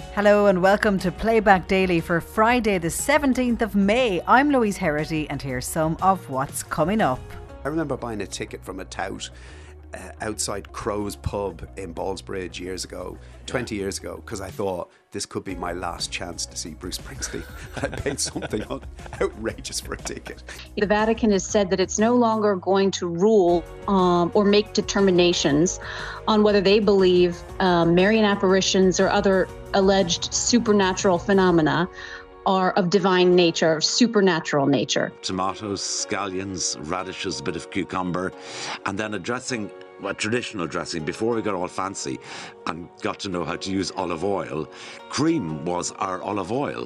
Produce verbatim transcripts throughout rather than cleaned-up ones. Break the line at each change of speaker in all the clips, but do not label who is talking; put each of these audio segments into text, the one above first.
Hello and welcome to Playback Daily for Friday the seventeenth of May. I'm Louise Herity and here's some of what's coming up.
I remember buying a ticket from a tout uh, outside Crow's Pub in Ballsbridge years ago, twenty years ago, because I thought this could be my last chance to see Bruce Springsteen. I paid something outrageous for a ticket.
The Vatican has said that it's no longer going to rule um, or make determinations on whether they believe um, Marian apparitions or other alleged supernatural phenomena are of divine nature, supernatural nature.
Tomatoes, scallions, radishes, a bit of cucumber, and then a dressing, a traditional dressing, before we got all fancy and got to know how to use olive oil. Cream was our olive oil.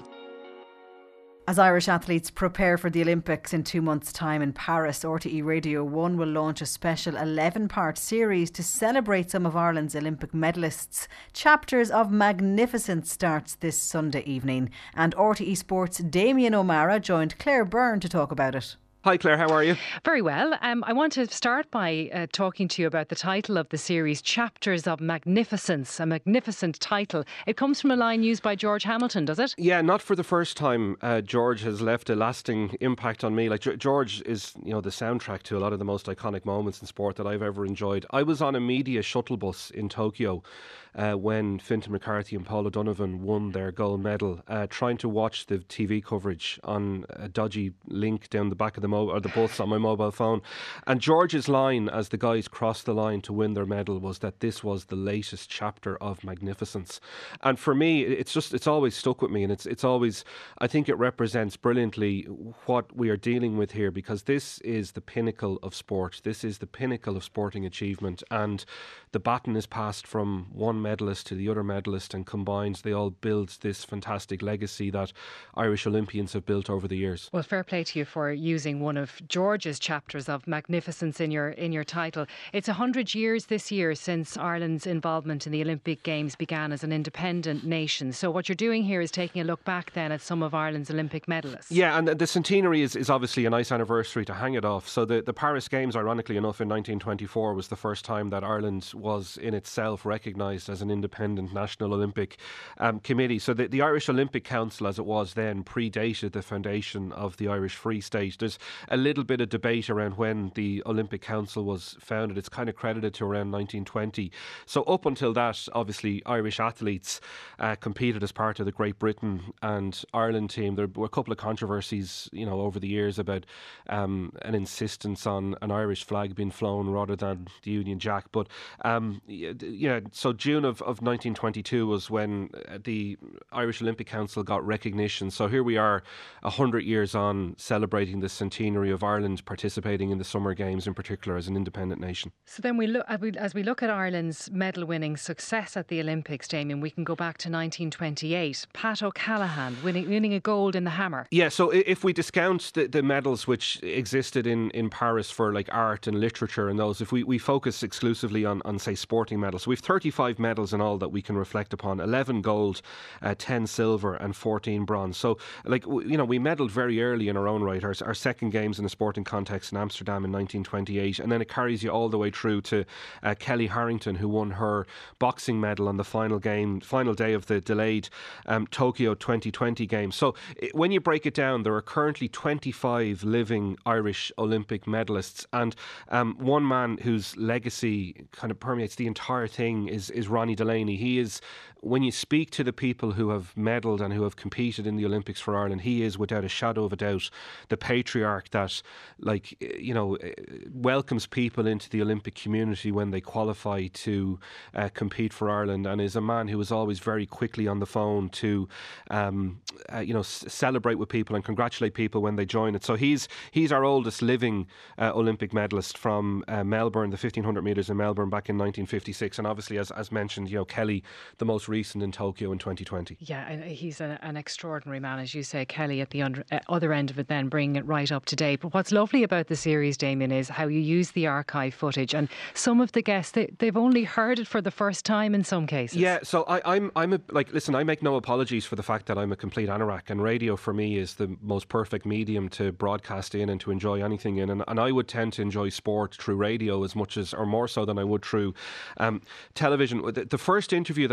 As Irish athletes prepare for the Olympics in two months' time in Paris, R T E Radio one will launch a special eleven-part series to celebrate some of Ireland's Olympic medalists. Chapters of Magnificence starts this Sunday evening, and R T E Sport's Damien O'Mara joined Claire Byrne to talk about it.
Hi Claire, how are you?
Very well. Um, I want to start by uh, talking to you about the title of the series, Chapters of Magnificence, a magnificent title. It comes from a line used by George Hamilton, does it?
Yeah, not for the first time. Uh, George has left a lasting impact on me. Like G- George is, you know, the soundtrack to a lot of the most iconic moments in sport that I've ever enjoyed. I was on a media shuttle bus in Tokyo Uh, when Fintan McCarthy and Paul O'Donovan won their gold medal, uh, trying to watch the T V coverage on a dodgy link down the back of the mo- or the bus on my mobile phone. And George's line as the guys crossed the line to win their medal was that this was the latest chapter of magnificence. And for me, it's just it's always stuck with me, and it's it's always, I think it represents brilliantly what we are dealing with here, because this is the pinnacle of sport. This is the pinnacle of sporting achievement, and the baton is passed from one medalist to the other medalist, and combined they all build this fantastic legacy that Irish Olympians have built over the years.
Well, fair play to you for using one of George's chapters of magnificence in your in your title. It's a hundred years this year since Ireland's involvement in the Olympic Games began as an independent nation. So what you're doing here is taking a look back then at some of Ireland's Olympic medalists.
Yeah, and the centenary is, is obviously a nice anniversary to hang it off. So the, the Paris Games, ironically enough, in nineteen twenty-four was the first time that Ireland was in itself recognised as an independent national Olympic um, committee. So the, the Irish Olympic Council, as it was then, predated the foundation of the Irish Free State. There's a little bit of debate around when the Olympic Council was founded. It's kind of credited to around nineteen twenty. So up until that, obviously, Irish athletes uh, competed as part of the Great Britain and Ireland team. There were a couple of controversies, you know, over the years about um, an insistence on an Irish flag being flown rather than the Union Jack. But um, yeah, so June of, of nineteen twenty-two was when the Irish Olympic Council got recognition. So here we are, a hundred years on, celebrating the centenary of Ireland participating in the Summer Games, in particular as an independent nation.
So then we look as we look at Ireland's medal-winning success at the Olympics, Damien, we can go back to nineteen twenty-eight. Pat O'Callaghan winning, winning a gold in the hammer.
Yeah, so if we discount the, the medals which existed in, in Paris for like art and literature and those, if we, we focus exclusively on, on say sporting medals, so we've thirty-five medals in all that we can reflect upon. eleven gold, uh, ten silver and fourteen bronze. So like, you know, we medalled very early in our own right. Our, our second games in a sporting context in Amsterdam in nineteen twenty-eight, and then it carries you all the way through to uh, Kelly Harrington, who won her boxing medal on the final game, final day of the delayed um, Tokyo twenty twenty games. So it, when you break it down, there are currently twenty-five living Irish Olympic medalists, and um, one man whose legacy kind of permeates the entire thing is, is Ronnie Delaney. He is, when you speak to the people who have medalled and who have competed in the Olympics for Ireland, he is without a shadow of a doubt the patriarch that, like, you know, welcomes people into the Olympic community when they qualify to uh, compete for Ireland, and is a man who is always very quickly on the phone to, um, uh, you know, s- celebrate with people and congratulate people when they join it. So he's he's our oldest living uh, Olympic medalist from uh, Melbourne, the fifteen hundred metres in Melbourne back in nineteen fifty-six, and obviously, as as mentioned, you know, Kelly, the most recent in Tokyo in twenty twenty.
Yeah, and he's a, an extraordinary man, as you say, Kelly at the under, uh, other end of it then, bringing it right up to date. But what's lovely about the series, Damien, is how you use the archive footage, and some of the guests, they, they've only heard it for the first time in some cases.
Yeah, so I, I'm I'm a, like, listen, I make no apologies for the fact that I'm a complete anorak, and radio for me is the most perfect medium to broadcast in and to enjoy anything in, and, and I would tend to enjoy sport through radio as much as, or more so than I would through um, television. The, the first interview that we recorded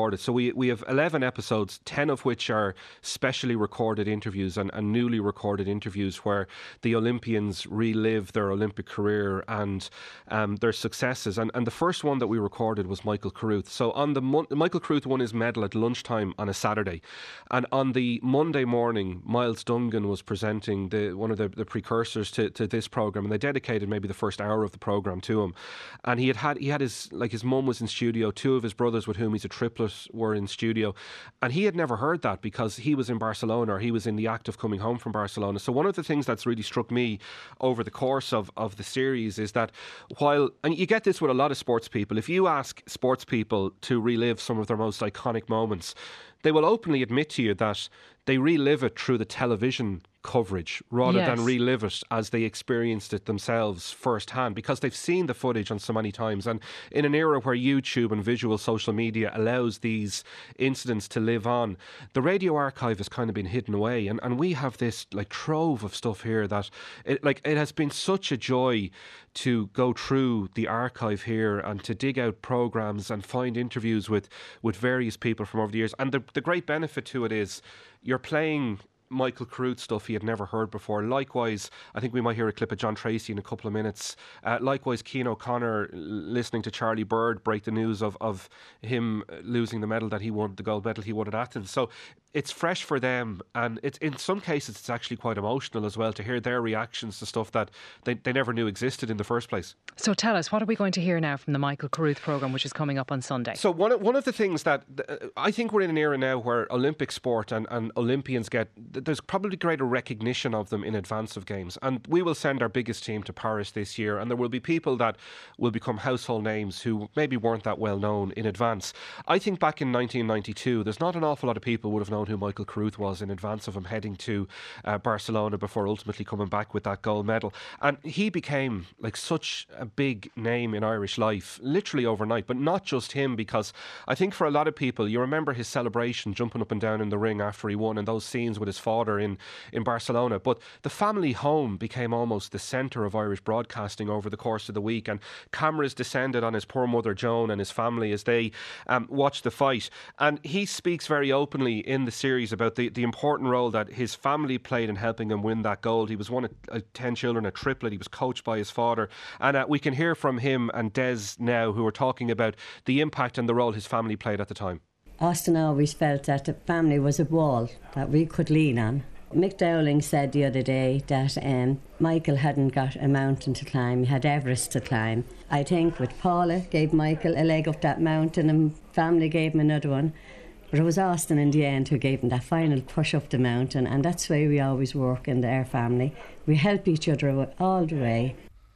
recorded. So we, we have eleven episodes, ten of which are specially recorded interviews and, and newly recorded interviews where the Olympians relive their Olympic career and um, their successes. And, and the first one that we recorded was Michael Carruth. So on the Mon- Michael Carruth won his medal at lunchtime on a Saturday. And on the Monday morning, Miles Dungan was presenting the one of the, the precursors to, to this programme, and they dedicated maybe the first hour of the programme to him. And he had had, he had his, like his mum was in studio, two of his brothers with whom he's a triplet were in studio, and he had never heard that because he was in Barcelona, or he was in the act of coming home from Barcelona. So one of the things that's really struck me over the course of, of the series is that while, and you get this with a lot of sports people, if you ask sports people to relive some of their most iconic moments, they will openly admit to you that they relive it through the television coverage rather
yes.
than relive it as they experienced it themselves firsthand, because they've seen the footage on so many times. And in an era where YouTube and visual social media allows these incidents to live on, the radio archive has kind of been hidden away, and, and we have this like trove of stuff here that it, like it has been such a joy to go through the archive here and to dig out programmes and find interviews with, with various people from over the years. And the, the great benefit to it is you're playing Michael Carruth stuff he had never heard before. Likewise, I think we might hear a clip of John Tracy in a couple of minutes. Uh, likewise, Cian O'Connor listening to Charlie Bird break the news of, of him losing the medal that he won, the gold medal he won at Athens. So it's fresh for them, and it's, in some cases it's actually quite emotional as well to hear their reactions to stuff that they, they never knew existed in the first place.
So tell us, what are we going to hear now from the Michael Carruth programme, which is coming up on Sunday?
So one of, one of the things that uh, I think we're in an era now where Olympic sport and, and Olympians get, there's probably greater recognition of them in advance of games, and we will send our biggest team to Paris this year, and there will be people that will become household names who maybe weren't that well known in advance. I think back in nineteen ninety-two there's not an awful lot of people would have known who Michael Carruth was in advance of him heading to uh, Barcelona before ultimately coming back with that gold medal, and he became like such a big name in Irish life literally overnight. But not just him, because I think for a lot of people, you remember his celebration jumping up and down in the ring after he won, and those scenes with his father in In, in Barcelona. But the family home became almost the centre of Irish broadcasting over the course of the week, and cameras descended on his poor mother Joan and his family as they um, watched the fight. And he speaks very openly in the series about the, the important role that his family played in helping him win that gold. He was one of uh, ten children, a triplet. He was coached by his father, and uh, we can hear from him and Des now, who are talking about the impact and the role his family played at the time.
Austin always felt that the family was a wall that we could lean on. Mick Dowling said the other day that um, Michael hadn't got a mountain to climb, he had Everest to climb. I think with Paula gave Michael a leg up that mountain and family gave him another one. But it was Austin in the end who gave him that final push up the mountain, and that's the way we always work in our family. We help each other all the way.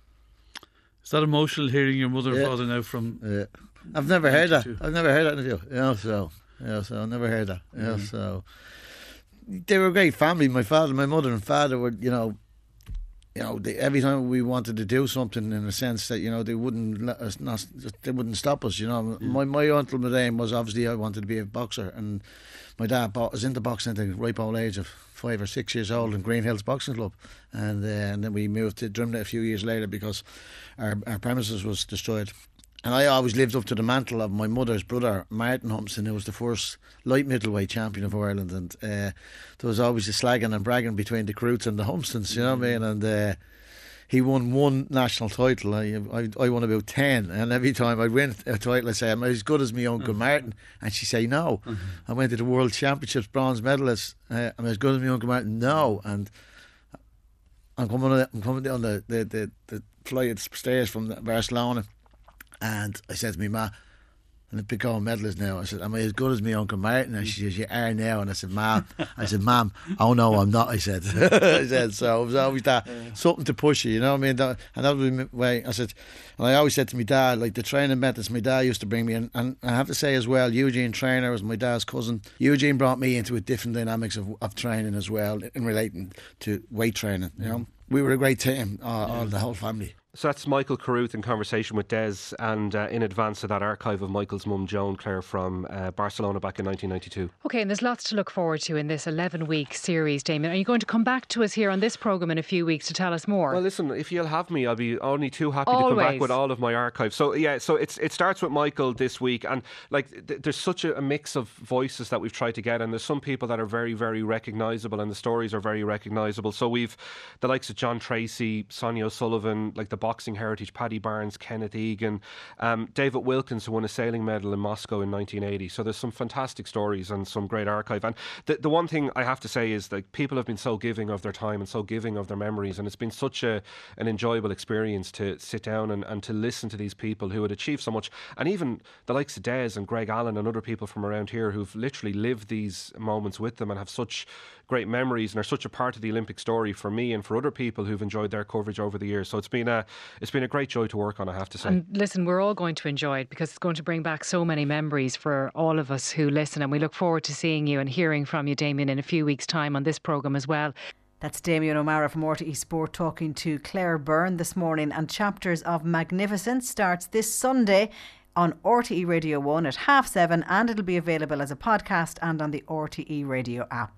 Is that emotional hearing your mother and
yeah.
father now from...
Yeah. I've never heard that. I've never heard that interview. You know, so, you know, so I've never heard that. You know, mm. so... They were a great family. My father, my mother and father were, you know, you know, they, every time we wanted to do something, in a sense that, you know, they wouldn't let us, not, they wouldn't stop us. You know, yeah. my my uncle Madame was obviously I wanted to be a boxer, and my dad bought, was into boxing at the ripe old age of five or six years old in Green Hills Boxing Club, and, uh, and then we moved to Drimnagh a few years later because our our premises was destroyed. And I always lived up to the mantle of my mother's brother, Martin Humpson, who was the first light middleweight champion of Ireland. And uh, there was always a slagging and bragging between the Carruths and the Humpsons, you know what I mean? And uh, he won one national title. I, I I won about ten. And every time I win a title, I say, I'm as good as my Uncle mm-hmm. Martin. And she say, no. Mm-hmm. I went to the World Championships, bronze medalist. Uh, I'm as good as my Uncle Martin. No. And I'm coming, on, I'm coming down the, the, the, the flight stairs from Barcelona. And I said to me, Ma, I'm a big gold medalist now. I said, am I as good as my Uncle Martin? And she says, you are now. And I said, Mom, I said, Mom, oh no, I'm not. I said, I said, so it was always that something to push you, you know what I mean? That, and that was my way. I said, and I always said to my dad, like the training methods my dad used to bring me in. And I have to say as well, Eugene Trainer was my dad's cousin. Eugene brought me into a different dynamics of, of training as well in relating to weight training, you know. We were a great team, all, all the whole family.
So that's Michael Carruth in conversation with Des, and uh, in advance of that archive of Michael's mum, Joan Clare, from uh, Barcelona back in nineteen ninety-two. OK, and there's lots to look forward to in this eleven-week series, Damien. Are you going to come back to us here on this programme in a few weeks to tell us more? Well, listen, if you'll have me, I'll be only too happy Always. to come back with all of my archive. So, yeah, so it's it starts with Michael this week, and like th- there's such a, a mix of voices that we've tried to get, and there's some people that are very, very recognisable, and the stories are very recognisable. So we've the likes of John Tracy, Sonia O'Sullivan, like the boxing heritage, Paddy Barnes, Kenneth Egan, um, David Wilkins, who won a sailing medal in Moscow in nineteen eighty. So there's some fantastic stories and some great archive. And the, the one thing I have to say is that people have been so giving of their time and so giving of their memories, and it's been such a an enjoyable experience to sit down and, and to listen to these people who had achieved so much. And even the likes of Des and Greg Allen and other people from around here who've literally lived these moments with them and have such great memories and are such a part of the Olympic story for me and for other people who've enjoyed their coverage over the years. So it's been a it's been a great joy to work on, I have to say. And listen, we're all going to enjoy it because it's going to bring back so many memories for all of us who listen, and we look forward to seeing you and hearing from you, Damien, in a few weeks' time on this programme as well. That's Damien O'Meara from R T E Sport talking to Claire Byrne this morning. And Chapters of Magnificence starts this Sunday on R T E Radio one at half seven, and it'll be available as a podcast and on the R T E Radio app.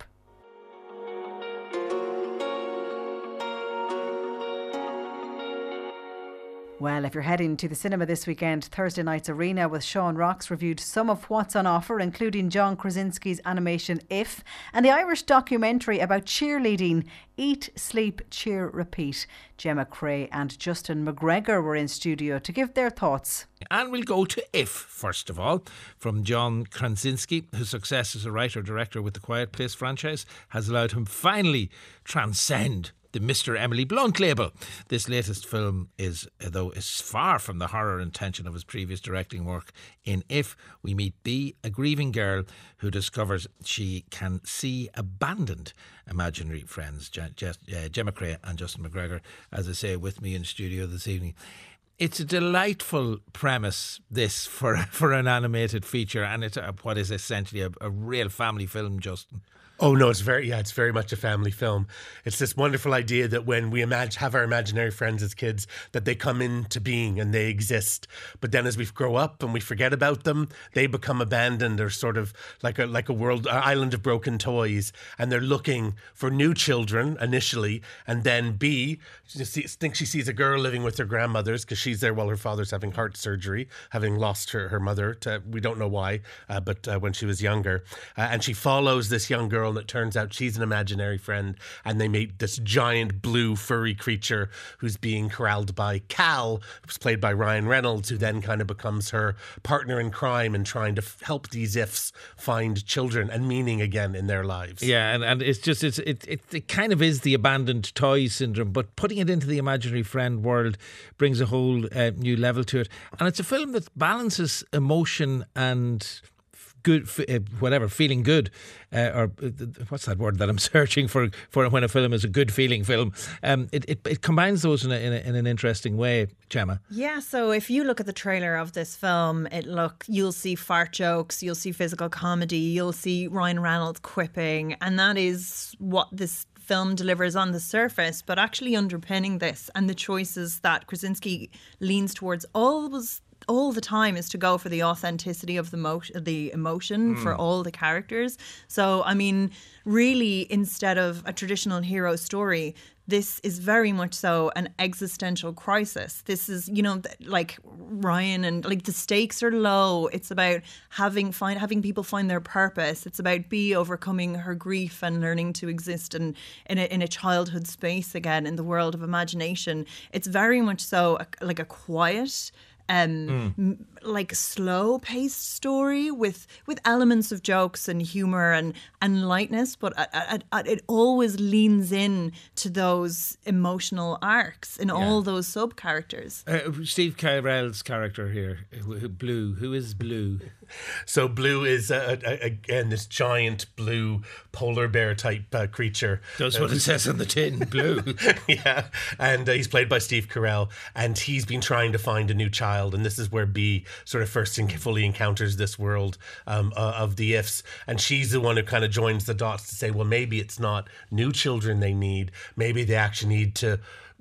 Well, if you're heading to the cinema this weekend, Thursday night's Arena with Sean Rocks reviewed some of what's on offer, including John Krasinski's animation If, and the Irish documentary about cheerleading, Eat, Sleep, Cheer, Repeat. Gemma Cray and Justin McGregor were in studio to give their thoughts.
And we'll go to If, first of all, from John Krasinski, whose success as a writer-director with the Quiet Place franchise has allowed him finally transcend the Mister Emily Blunt label. This latest film is, though, is far from the horror and tension of his previous directing work. In If, we meet Bea, a grieving girl who discovers she can see abandoned imaginary friends. Je- Je- uh, Gemma Cray and Justin McGregor, as I say, with me in studio this evening. It's a delightful premise, this, for for an animated feature, and it's a, what is essentially a, a real family film, Justin.
Oh no, it's very yeah, it's very much a family film. It's this wonderful idea that when we imagine have our imaginary friends as kids, that they come into being and they exist. But then as we grow up and we forget about them, they become abandoned or sort of like a like a world uh, island of broken toys, and they're looking for new children initially, and then B thinks she sees a girl living with her grandmothers because she's there while her father's having heart surgery, having lost her, her mother to, we don't know why, uh, but uh, when she was younger, uh, and she follows this young girl. And it turns out she's an imaginary friend, and they meet this giant blue furry creature who's being corralled by Cal, who's played by Ryan Reynolds, who then kind of becomes her partner in crime and trying to f- help these Ifs find children and meaning again in their lives.
Yeah, and, and it's just it's it, it it kind of is the abandoned toy syndrome, but putting it into the imaginary friend world brings a whole uh, new level to it. And it's a film that balances emotion and good, uh, whatever, feeling good, uh, or uh, what's that word that I'm searching for for when a film is a good feeling film. Um, it, it it combines those in, a, in, a, in an interesting way, Gemma.
Yeah, so if you look at the trailer of this film, it look you'll see fart jokes, you'll see physical comedy, you'll see Ryan Reynolds quipping, and that is what this film delivers on the surface. But actually underpinning this and the choices that Krasinski leans towards always all the time is to go for the authenticity of the mo- the emotion mm. for all the characters. So, I mean, really, instead of a traditional hero story, this is very much so an existential crisis. This is, you know, like Ryan, and like the stakes are low. It's about having find having people find their purpose. It's about Bea overcoming her grief and learning to exist in in a, in a childhood space again in the world of imagination. It's very much so a, like a quiet, Um, mm. m- like slow-paced story with with elements of jokes and humour and, and lightness, but uh, uh, uh, it always leans in to those emotional arcs in yeah. all those sub-characters.
Uh, Steve Carell's character here, who, Blue, who is Blue?
So Blue is, uh, again, this giant blue polar bear type uh, creature.
That's what uh, it says on the tin, Blue.
Yeah, and uh, he's played by Steve Carell, and he's been trying to find a new child, and this is where Bea sort of first in- fully encounters this world um, uh, of the Ifs, and she's the one who kind of joins the dots to say, well, maybe it's not new children they need, maybe they actually need to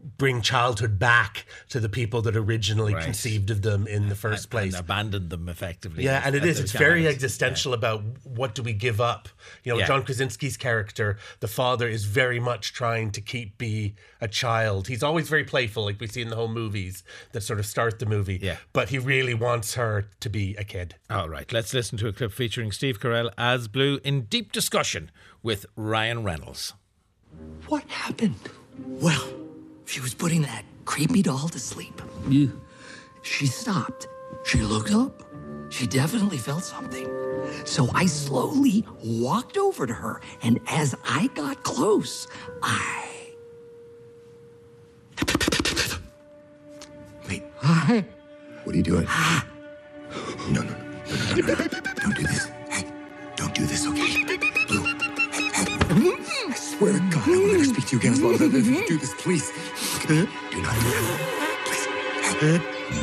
bring childhood back to the people that originally
Right.
conceived of them in the first
and,
place.
and abandoned them effectively.
Yeah, and it
At
is.
the
It's very
challenge.
existential about what do we give up. You know,
Yeah.
John Krasinski's character, the father, is very much trying to keep be a child. He's always very playful, like we see in the whole movies that sort of start the movie.
Yeah.
But he really wants her to be a kid.
All right, let's listen to a clip featuring Steve Carell as Blue in deep discussion with Ryan Reynolds.
What happened? Well, she was putting that creepy doll to sleep. She stopped. She looked up. She definitely felt something. So I slowly walked over to her, and as I got close, I...
Wait. What are you doing? No, no, no. No, no, no, no. Don't do this. Hey, don't do this, okay? Blue. Hey, hey. I swear to God, I will never speak to you again as long as I live. If you do this, please. Look at me. Do not do that. Please. Hey.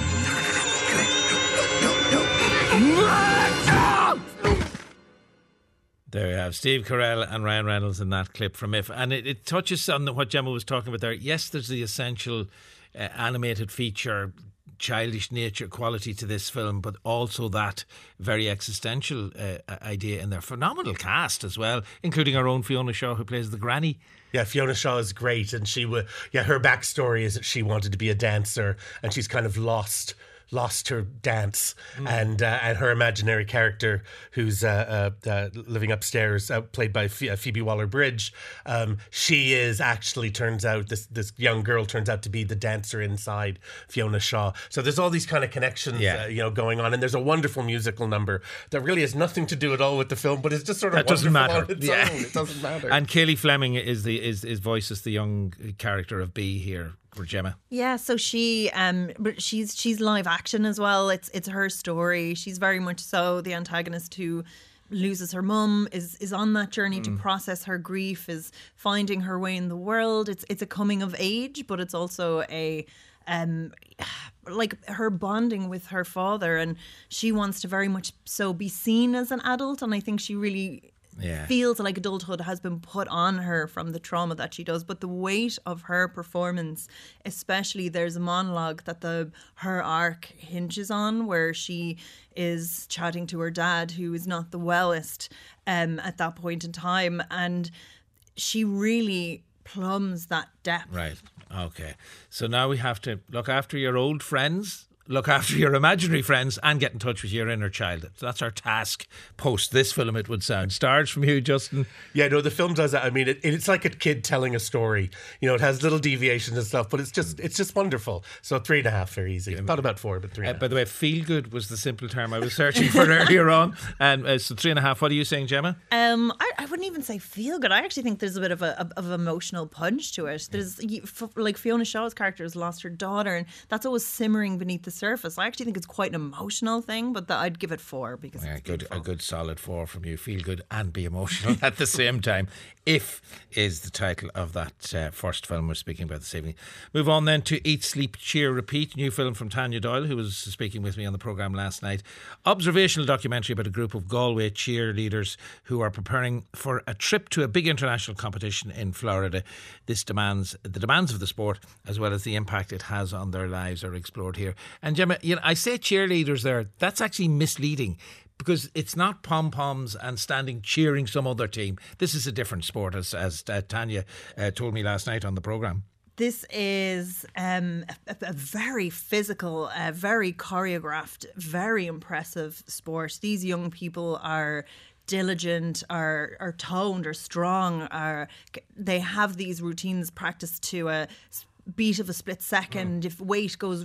There you have Steve Carell and Ryan Reynolds in that clip from If. And it, it touches on what Gemma was talking about there. Yes, there's the essential uh, animated feature, childish nature quality to this film, but also that very existential uh, idea in their phenomenal cast as well, including our own Fiona Shaw, who plays the granny.
Yeah, Fiona Shaw is great, and she would. Yeah, her backstory is that she wanted to be a dancer, and she's kind of lost. Lost her dance, mm. and uh, and her imaginary character, who's uh, uh, uh, living upstairs, uh, played by Ph- Phoebe Waller-Bridge. Um, she is actually turns out this this young girl turns out to be the dancer inside Fiona Shaw. So there's all these kind of connections,
yeah.
uh, you know, going on, and there's a wonderful musical number that really has nothing to do at all with the film, but it's just sort of
that doesn't matter.
On its
yeah.
own. It doesn't matter.
And Kaylee Fleming is the is is voices the young character of Bee here. For Gemma.
Yeah, so she um but she's she's live action as well. It's it's her story. She's very much so the antagonist who loses her mum, is is on that journey mm. to process her grief, is finding her way in the world. It's it's a coming of age, but it's also a um like her bonding with her father, and she wants to very much so be seen as an adult, and I think she really Yeah. feels like adulthood has been put on her from the trauma that she does. But the weight of her performance, especially there's a monologue that the her arc hinges on, where she is chatting to her dad, who is not the wellest um, at that point in time, and she really plumbs that depth.
Right. Okay. So now we have to look after your old friends, look after your imaginary friends, and get in touch with your inner child. That's our task post this film, it would sound. Stars from you, Justin.
Yeah, no, the film does that. I mean, it, it's like a kid telling a story. You know, it has little deviations and stuff, but it's just it's just wonderful. So three and a half, very easy. Not about four, but three and
uh,
a half.
By the way, feel good was the simple term I was searching for earlier on. And uh, so three and a half. What are you saying, Gemma?
Um, I, I wouldn't even say feel good. I actually think there's a bit of a of emotional punch to it. There's like Fiona Shaw's character has lost her daughter, and that's always simmering beneath the surface. I actually think it's quite an emotional thing, but the, I'd give it four because
yeah,
it's
good,
beautiful.
a good solid four from you. Feel good and be emotional at the same time. If is the title of that uh, first film we're speaking about this evening. Move on then to Eat, Sleep, Cheer, Repeat, new film from Tanya Doyle, who was speaking with me on the programme last night. Observational documentary about a group of Galway cheerleaders who are preparing for a trip to a big international competition in Florida. This demands the demands of the sport as well as the impact it has on their lives are explored here. And Gemma, you know, I say cheerleaders there, that's actually misleading, because it's not pom-poms and standing cheering some other team. This is a different sport, as, as uh, Tanya uh, told me last night on the programme.
This is um, a, a very physical, uh, very choreographed, very impressive sport. These young people are diligent, are are toned, are strong, are they have these routines practiced to a beat of a split second. Mm. If weight goes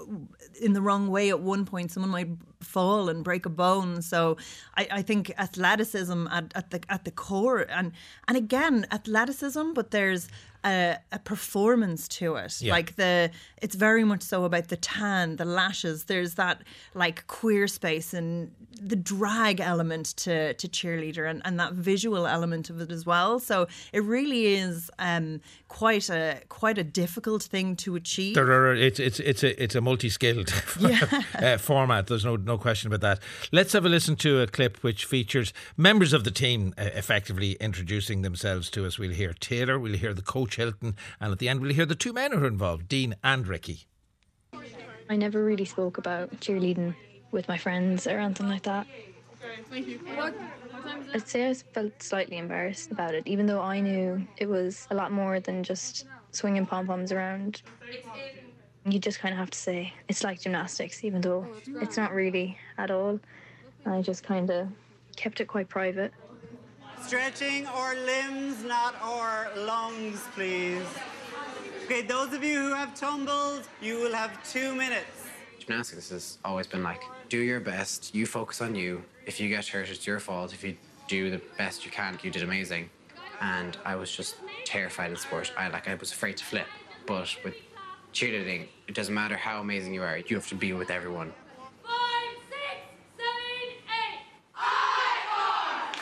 in the wrong way at one point, someone might fall and break a bone. So I, I think athleticism at, at the at the core, and and again athleticism, but there's a, a performance to it. Yeah. Like the it's very much so about the tan, the lashes. There's that like queer space and the drag element to to cheerleader, and, and that visual element of it as well. So it really is um, quite a quite a difficult thing to achieve.
There are it's it's it's a it's a multi-skilled yeah. uh, format. There's no no question about that. Let's have a listen to a clip which features members of the team uh, effectively introducing themselves to us. We'll hear Taylor, we'll hear the coach Coach Hilton. And at the end, we'll hear the two men who are involved, Dean and Ricky.
I never really spoke about cheerleading with my friends or anything like that.
Thank you. What, what time is it?
I'd say I felt slightly embarrassed about it, even though I knew it was a lot more than just swinging pom-poms around. You just kind of have to say it's like gymnastics, even though it's not really at all. I just kind of kept it quite private.
Stretching our limbs, not our lungs, please. Okay, those of you who have tumbled, you will have two minutes.
Gymnastics has always been like, do your best, you focus on you. If you get hurt, it's your fault. If you do the best you can, you did amazing. And I was just terrified of sport. I like I was afraid to flip. But with cheerleading, it doesn't matter how amazing you are, you have to be with everyone.
Five, six, seven, eight. I R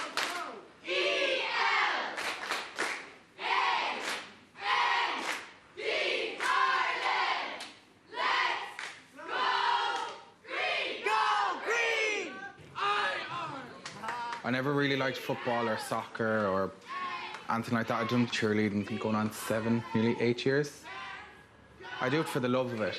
E L A N D Ireland. Let's go green.
Go green.
I R.
I never really liked football or soccer or anything like that. I've done cheerleading, I think going on seven, nearly eight years. I do it for the love of it.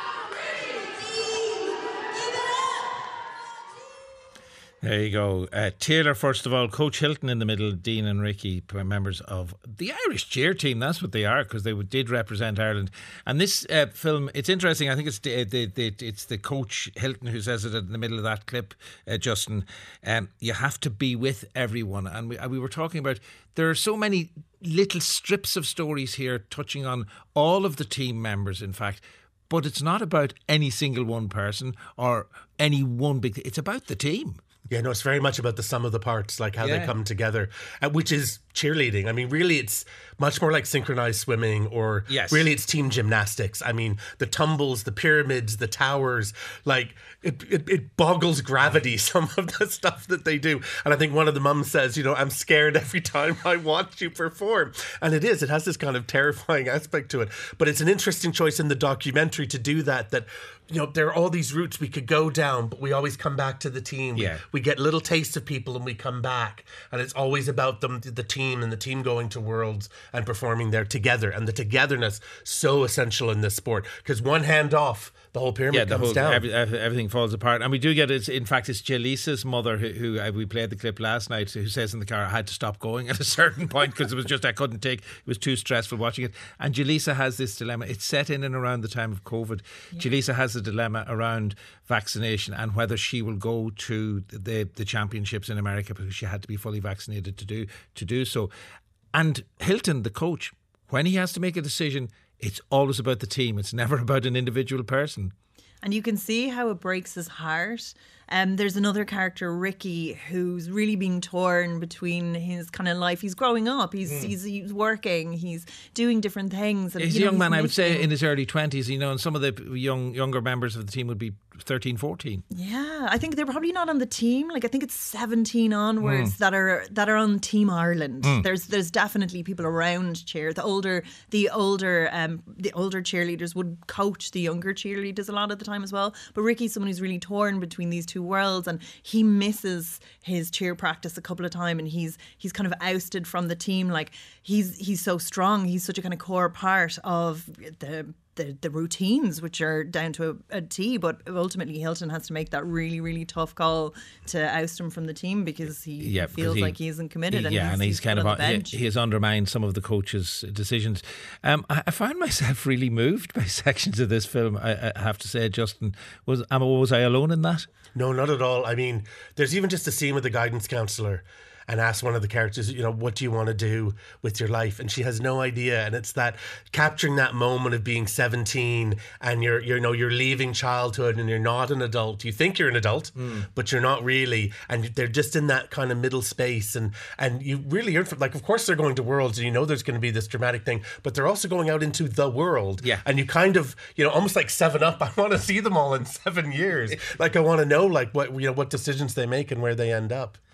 There you go. Uh, Taylor, first of all, Coach Hilton in the middle, Dean and Ricky, members of the Irish cheer team. That's what they are, because they did represent Ireland. And this uh, film, it's interesting. I think it's the, the, the, it's the Coach Hilton who says it in the middle of that clip, uh, Justin. Um, you have to be with everyone. And we, we were talking about, there are so many little strips of stories here touching on all of the team members, in fact. But it's not about any single one person or any one big thing. It's about the team.
Yeah, no, it's very much about the sum of the parts, like how
Yeah.
they come together, uh, which is cheerleading. I mean, really, it's much more like synchronized swimming, or
Yes.
really it's team gymnastics. I mean, the tumbles, the pyramids, the towers, like it, it, it boggles gravity, some of the stuff that they do. And I think one of the mums says, you know, I'm scared every time I watch you perform. And it is, it has this kind of terrifying aspect to it. But it's an interesting choice in the documentary to do that, that, you know, there are all these routes we could go down, but we always come back to the team.
Yeah.
We get little tastes of people and we come back. And it's always about them, the team, and the team going to Worlds and performing there together. And the togetherness, so essential in this sport. Because one hand off, the whole pyramid
Yeah, the
comes
whole,
down.
every, every- everything falls apart. And we do get it. In fact, it's Jalisa's mother who, who uh, we played the clip last night, who says in the car, I had to stop going at a certain point because it was just, I couldn't take, it was too stressful watching it. And Jalisa has this dilemma. It's set in and around the time of COVID. Yeah. Jalisa has a dilemma around vaccination and whether she will go to the, the championships in America because she had to be fully vaccinated to do to do so. And Hilton, the coach, when he has to make a decision, it's always about the team. It's never about an individual person.
And you can see how it breaks his heart. Um, there's another character, Ricky, who's really being torn between his kind of life. He's growing up. He's mm. he's, he's working. He's doing different things. And,
he's
you
a
know,
young
he's
man, I would
making...
say, in his early twenties, you know, and some of the young younger members of the team would be thirteen, fourteen.
Yeah, I think they're probably not on the team. Like, I think it's seventeen onwards
Mm.
that are that are on Team Ireland.
Mm.
There's there's definitely people around cheer. The older the older um the older cheerleaders would coach the younger cheerleaders a lot of the time as well. But Ricky's someone who's really torn between these two worlds, and he misses his cheer practice a couple of times, and he's he's kind of ousted from the team. Like, he's he's so strong. He's such a kind of core part of the The, the routines, which are down to a, a T, but ultimately Hilton has to make that really, really tough call to oust him from the team because he
Yeah,
feels
he,
like he isn't committed.
He,
and
yeah,
he's,
and he's,
he's
kind of
on the
he,
bench.
he has undermined some of the coach's decisions. Um, I, I found myself really moved by sections of this film. I, I have to say, Justin, was am, was I alone in that?
No, not at all. I mean, there's even just a scene with the guidance counsellor and asks one of the characters, you know, what do you want to do with your life? And she has no idea. And it's that capturing that moment of being seventeen and you're, you're you know, you're leaving childhood and you're not an adult. You think you're an adult, mm. but you're not really. And they're just in that kind of middle space. And, and you really are, like, of course they're going to Worlds and you know there's going to be this dramatic thing, but they're also going out into the world.
Yeah.
And you kind of, you know, almost like Seven Up. I want to see them all in seven years. Like, I want to know, like, what, you know, what decisions they make and where they end up.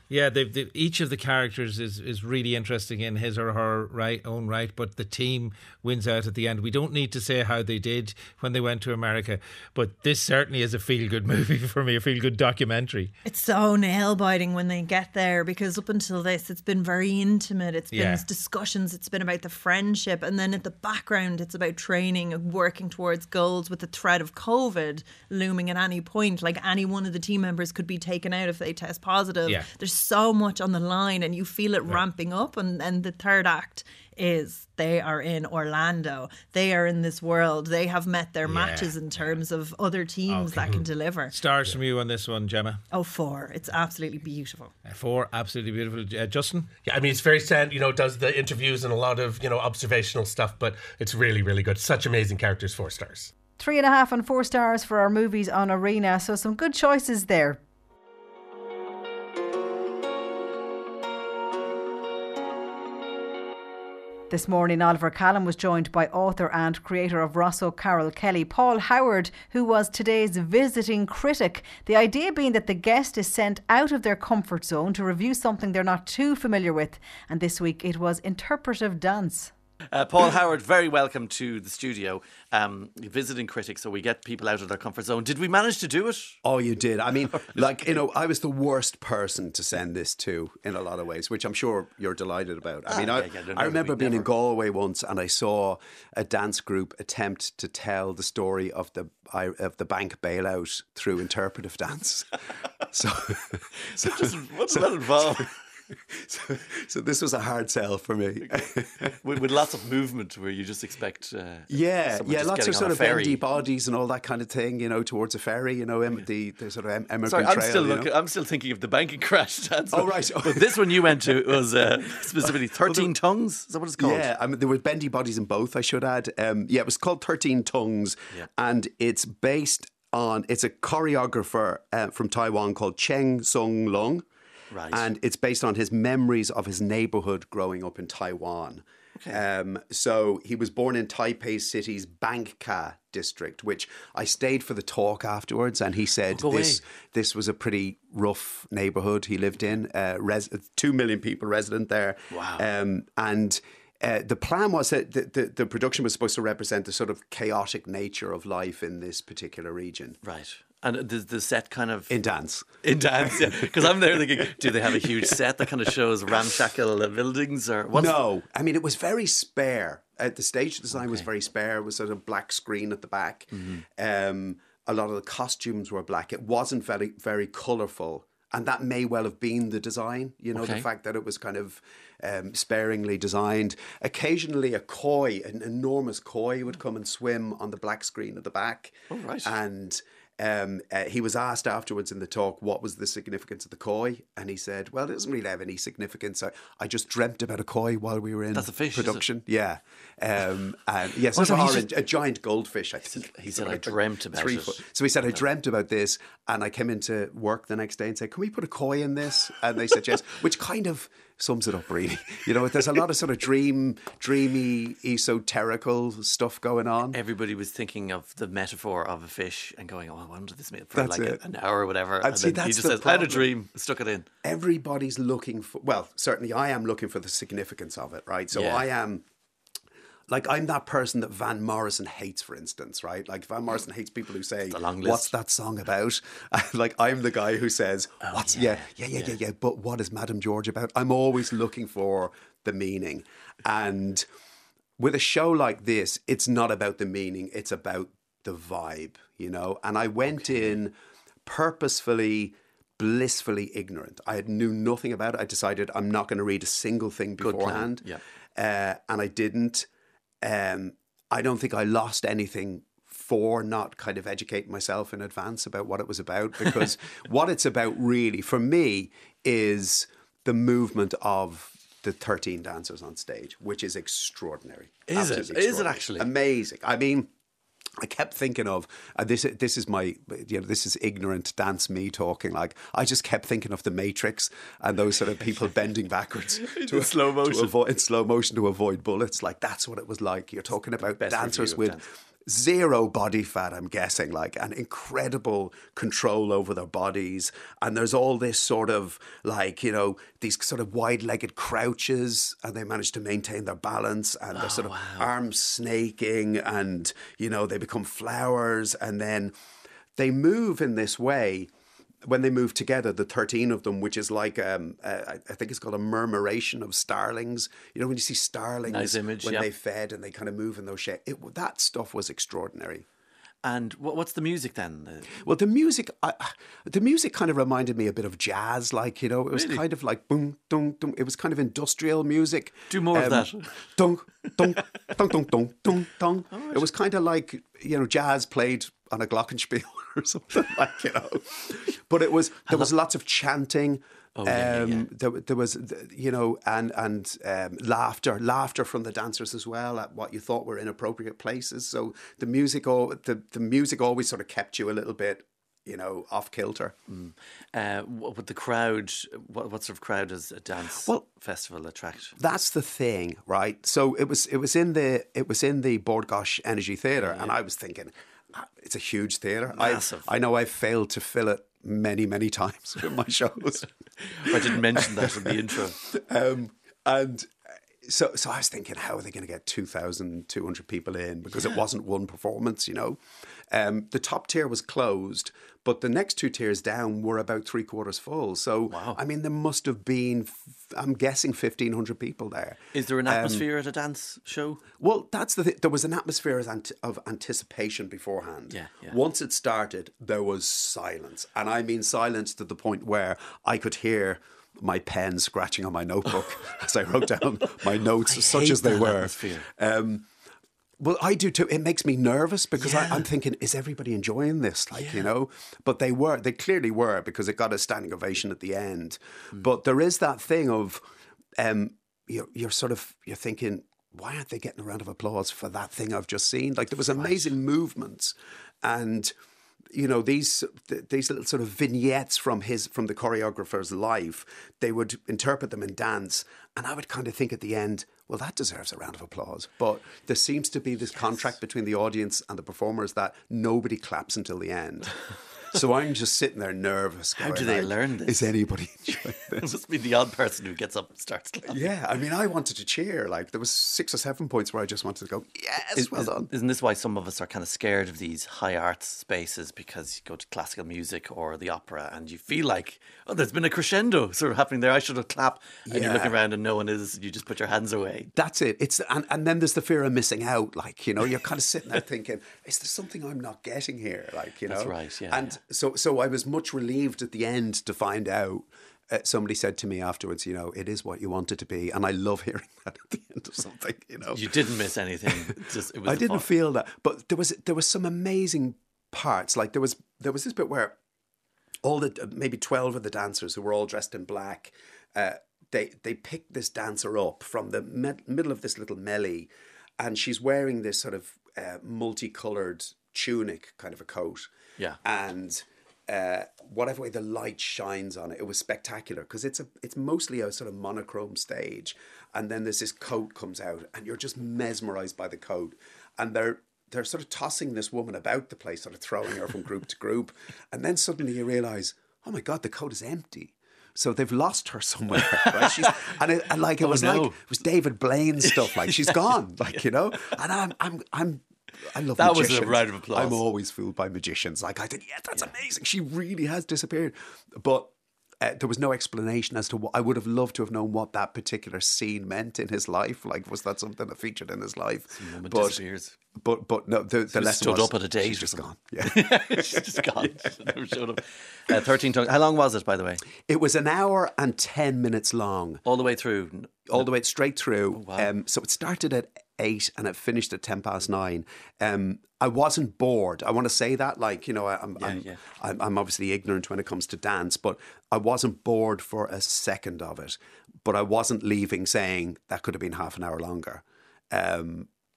Yeah, they've, they've, each of the characters is, is really interesting in his or her right, own right, but the team wins out at the end. We don't need to say how they did when they went to America, but this certainly is a feel-good movie for me, a feel-good documentary.
It's so nail-biting when they get there, because up until this, it's been very intimate. It's been
Yeah.
discussions. It's been about the friendship. And then at the background, it's about training and working towards goals with the threat of COVID looming at any point. Like any one of the team members could be taken out if they test positive.
Yeah.
There's so much on the line, and you feel it ramping up. And, and the third act is they are in Orlando. They are in this world. They have met their
Yeah.
matches in terms of other teams that can deliver.
Stars from you on this one, Gemma.
Oh, four. It's absolutely beautiful.
Uh, Four, absolutely beautiful. Uh, Justin?
Yeah, I mean, it's very stand, you know, does the interviews and a lot of, you know, observational stuff, but it's really, really good. Such amazing characters, four stars.
Three and a half and four stars for our movies on Arena. So some good choices there. This morning, Oliver Callum was joined by author and creator of Rosso Carol Kelly, Paul Howard, who was today's visiting critic. The idea being that the guest is sent out of their comfort zone to review something they're not too familiar with. And this week it was interpretive dance.
Uh, Paul Howard, very welcome to the studio. Um, visiting critic, so we get people out of their comfort zone. Did we manage to do it?
Oh, you did. I mean, like, you know, I was the worst person to send this to in a lot of ways, which I'm sure you're delighted about. I mean,
Ah,
I,
yeah, yeah, no,
I remember
we
being in
never-
Galway once, and I saw a dance group attempt to tell the story of the I- of the bank bailout through interpretive dance. so, so,
What does that involve?
so, so this was a hard sell for me.
with, with lots of movement where you just expect uh,
Yeah,
someone
yeah,
just
lots
getting
of sort
on a
of
ferry.
bendy bodies and all that kind of thing, you know, towards a ferry, you know, em- the, the sort of em- emigrant
Sorry, I'm
trail.
still
you know.
looking. I'm still thinking of the banking crash. That's
Oh,
what-
right.
But this one you went to was uh, specifically thirteen tongues. Is that what it's called?
Yeah, I mean, there were bendy bodies in both, I should add. Um, yeah, it was called thirteen Tongues,
Yeah.
and it's based on, it's a choreographer uh, from Taiwan called Cheng Sung Lung.
Right.
And it's based on his memories of his neighborhood growing up in Taiwan.
Okay.
Um, so he was born in Taipei City's Bangka district, which I stayed for the talk afterwards, and he said
Oh, go
this
away.
this was a pretty rough neighborhood he lived in. Uh, res- two million people resident there.
Wow.
Um, and uh, the plan was that the, the, the production was supposed to represent the sort of chaotic nature of life in this particular region.
Right. And the, the set kind of...
In dance.
In dance, yeah. Because I'm there thinking, do they have a huge set that kind of shows ramshackle uh, buildings? Or what's
No, I mean, it was very spare. Uh, the stage design was very spare. It was sort of black screen at the back. Um, a lot of the costumes were black. It wasn't very, very colourful. And that may well have been the design, you know,
Okay.
the fact that it was kind of um, sparingly designed. Occasionally a koi, an enormous koi would come and swim on the black screen at the back.
Oh, right.
And um, uh, he was asked afterwards in the talk, what was the significance of the koi? And he said, well, it doesn't really have any significance. I, I just dreamt about a koi while we were in
That's a fish, is it?
production. Yeah. Um, and yes,
Oh, so he
orange,
just-
a giant goldfish, I think.
He said,
Like
I dreamt about
three
it.
foot. So he said, I dreamt about this, and I came into work the next day and said, can we put a koi in this? And they said yes, which kind of sums it up, really. You know, there's a lot of sort of dream, dreamy, esoterical stuff going on.
Everybody was thinking of the metaphor of a fish and going, oh, I wonder this made for
That's
like
it.
a, an hour or whatever.
And
And,
see,
then he
that's
just
the
says, I had a
problem.
dream, stuck it in.
Everybody's looking for, well, certainly I am looking for the significance of it, right? So
Yeah.
I am, like, I'm that person that Van Morrison hates, for instance, right? Like, Van Morrison hates people who say,
long list.
what's that song about? Like, I'm the guy who says, what's, yeah, yeah, yeah, yeah, yeah, but what is Madame George about? I'm always looking for the meaning. And with a show like this, it's not about the meaning, it's about the vibe, you know? And I went in purposefully, blissfully ignorant. I had knew nothing about it. I decided I'm not going to read a single thing
Good plan,
beforehand.
yeah.
Uh, and I didn't. Um, I don't think I lost anything for not kind of educating myself in advance about what it was about, because what it's about really, for me, is the movement of the thirteen dancers on stage, which is extraordinary.
Is it?
Absolutely
Is it
extraordinary.
actually?
Amazing. I mean, I kept thinking of uh, this. This is my, you know, this is ignorant dance me talking. Like, I just kept thinking of the Matrix and those sort of people bending backwards
In slow motion.
to avoid, in slow motion to avoid bullets. Like, that's what it was like. You're talking about
Best
dancers
review
with
of
zero body fat, I'm guessing, like, and incredible control over their bodies. And there's all this sort of like, you know, these sort of wide-legged crouches, and they manage to maintain their balance, and they're
Oh,
sort of
wow.
arms snaking, and, you know, they become flowers, and then they move in this way. When they move together, the thirteen of them, which is like, um, uh, I think it's called a murmuration of starlings. You know, when you see starlings
Nice image,
when
yeah.
they fed and they kind of move in those shapes. It, that stuff was extraordinary.
And what, what's the music then? Uh,
Well, the music, I, the music kind of reminded me a bit of jazz. Like, you know, it was
Really?
kind of like boom, dum, dum. It was kind of industrial music.
Do more of that.
Dunk, dunk, dunk, dunk, dunk, dunk, dunk. It was kind of like, you know, jazz played on a glockenspiel or something like, you know. But it was, there was lots of chanting.
Oh, yeah,
um,
yeah, yeah.
There, there was, you know, and and um, laughter, laughter from the dancers as well at what you thought were inappropriate places. So the music, all the, the music always sort of kept you a little bit, you know, off kilter.
Mm. Uh, what would the crowd? What, what sort of crowd does a dance
Well,
festival attract?
That's the thing, right? So it was it was in the it was in the Bord Gáis Energy Theatre, and I was thinking, ah, it's a huge theatre.
Massive.
I I know I've failed to fill it many many times with my shows.
I didn't mention that in the intro.
Um, and so so I was thinking, how are they going to get two thousand two hundred people in? Because
Yeah.
it wasn't one performance, you know. Um, the top tier was closed, but the next two tiers down were about three quarters full. So, I mean, there must have been, f- I'm guessing, fifteen hundred people there.
Is there an
Um,
atmosphere at a dance show?
Well, that's the thing. There was an atmosphere of, ant- of anticipation beforehand.
Yeah, yeah.
Once it started, there was silence. And I mean silence to the point where I could hear my pen scratching on my notebook as I wrote down my notes,
I
such
hate
as they
that
were.
atmosphere.
Um, well, I do too. It makes me nervous because
Yeah.
I, I'm thinking, is everybody enjoying this? Like,
Yeah.
you know, but they were, they clearly were, because it got a standing ovation at the end. But there is that thing of, um, you're, you're sort of, you're thinking, why aren't they getting a round of applause for that thing I've just seen? Like, there was amazing movements, and you know, these th- these little sort of vignettes from his from the choreographer's life, they would interpret them in dance, and I would kind of think at the end, well, that deserves a round of applause. But there seems to be this contract between the audience and the performers that nobody claps until the end. So I'm just sitting there nervous.
How
going
do they
like,
learn this?
Is anybody enjoying
It
this?
must be the odd person who gets up and starts clapping.
Yeah, I mean, I wanted to cheer. Like, there was six or seven points where I just wanted to go, yes,
Is-
well
is-
done.
Isn't this why some of us are kind of scared of these high arts spaces? Because you go to classical music or the opera and you feel like, oh, there's been a crescendo sort of happening there. I should have clapped. And you're
Yeah.
looking around and no one is. You just put your hands away.
That's it. It's and, and then there's the fear of missing out. Like, you know, you're kind of sitting there thinking, is there something I'm not getting here? Like, you know,
That's right, yeah,
And so, so I was much relieved at the end to find out. Uh, somebody said to me afterwards, you know, it is what you want it to be, and I love hearing that at the end of something. You know,
You didn't miss anything. It's just, it was
I
the
didn't
fun.
feel that, but there was there was some amazing parts. Like there was there was this bit where all the maybe twelve of the dancers who were all dressed in black, uh, they they picked this dancer up from the med- middle of this little melee, and she's wearing this sort of uh, multicolored tunic, kind of a coat.
Yeah.
And uh, whatever way the light shines on it, it was spectacular because it's a it's mostly a sort of monochrome stage, and then there's this coat comes out, and you're just mesmerized by the coat, and they're they're sort of tossing this woman about the place, sort of throwing her from group to group, and then suddenly you realize, oh my God, the coat is empty. So they've lost her somewhere, right? She's, and, it, and like it
Oh,
was
no.
like it was David Blaine stuff. Like she's gone, like you know. And I'm I'm I'm I love
That was a
magicians.
round of applause.
I'm always fooled by magicians. Like I think, yeah, that's amazing. She really has disappeared, but. Uh, there was no explanation as to what I would have loved to have known what that particular scene meant in his life. Like, was that something that featured in his life?
woman
but,
disappears.
But but no, the, the
She
lesson
stood
was
up at a date
she's
or
just
something.
gone. Yeah,
She's just gone. She never showed up. Uh, Thirteen tongues. How long was it, by the way?
It was an hour and ten minutes long,
all the way through.
All the way straight through.
Oh, wow.
Um, so it started at eight and it finished at ten past nine. Um, I wasn't bored. I want to say that, like you know, I, I'm
Yeah,
I'm,
yeah.
I'm I'm obviously ignorant when it comes to dance, but I wasn't bored for a second of it. But I wasn't leaving saying that could have been half an hour longer. Um,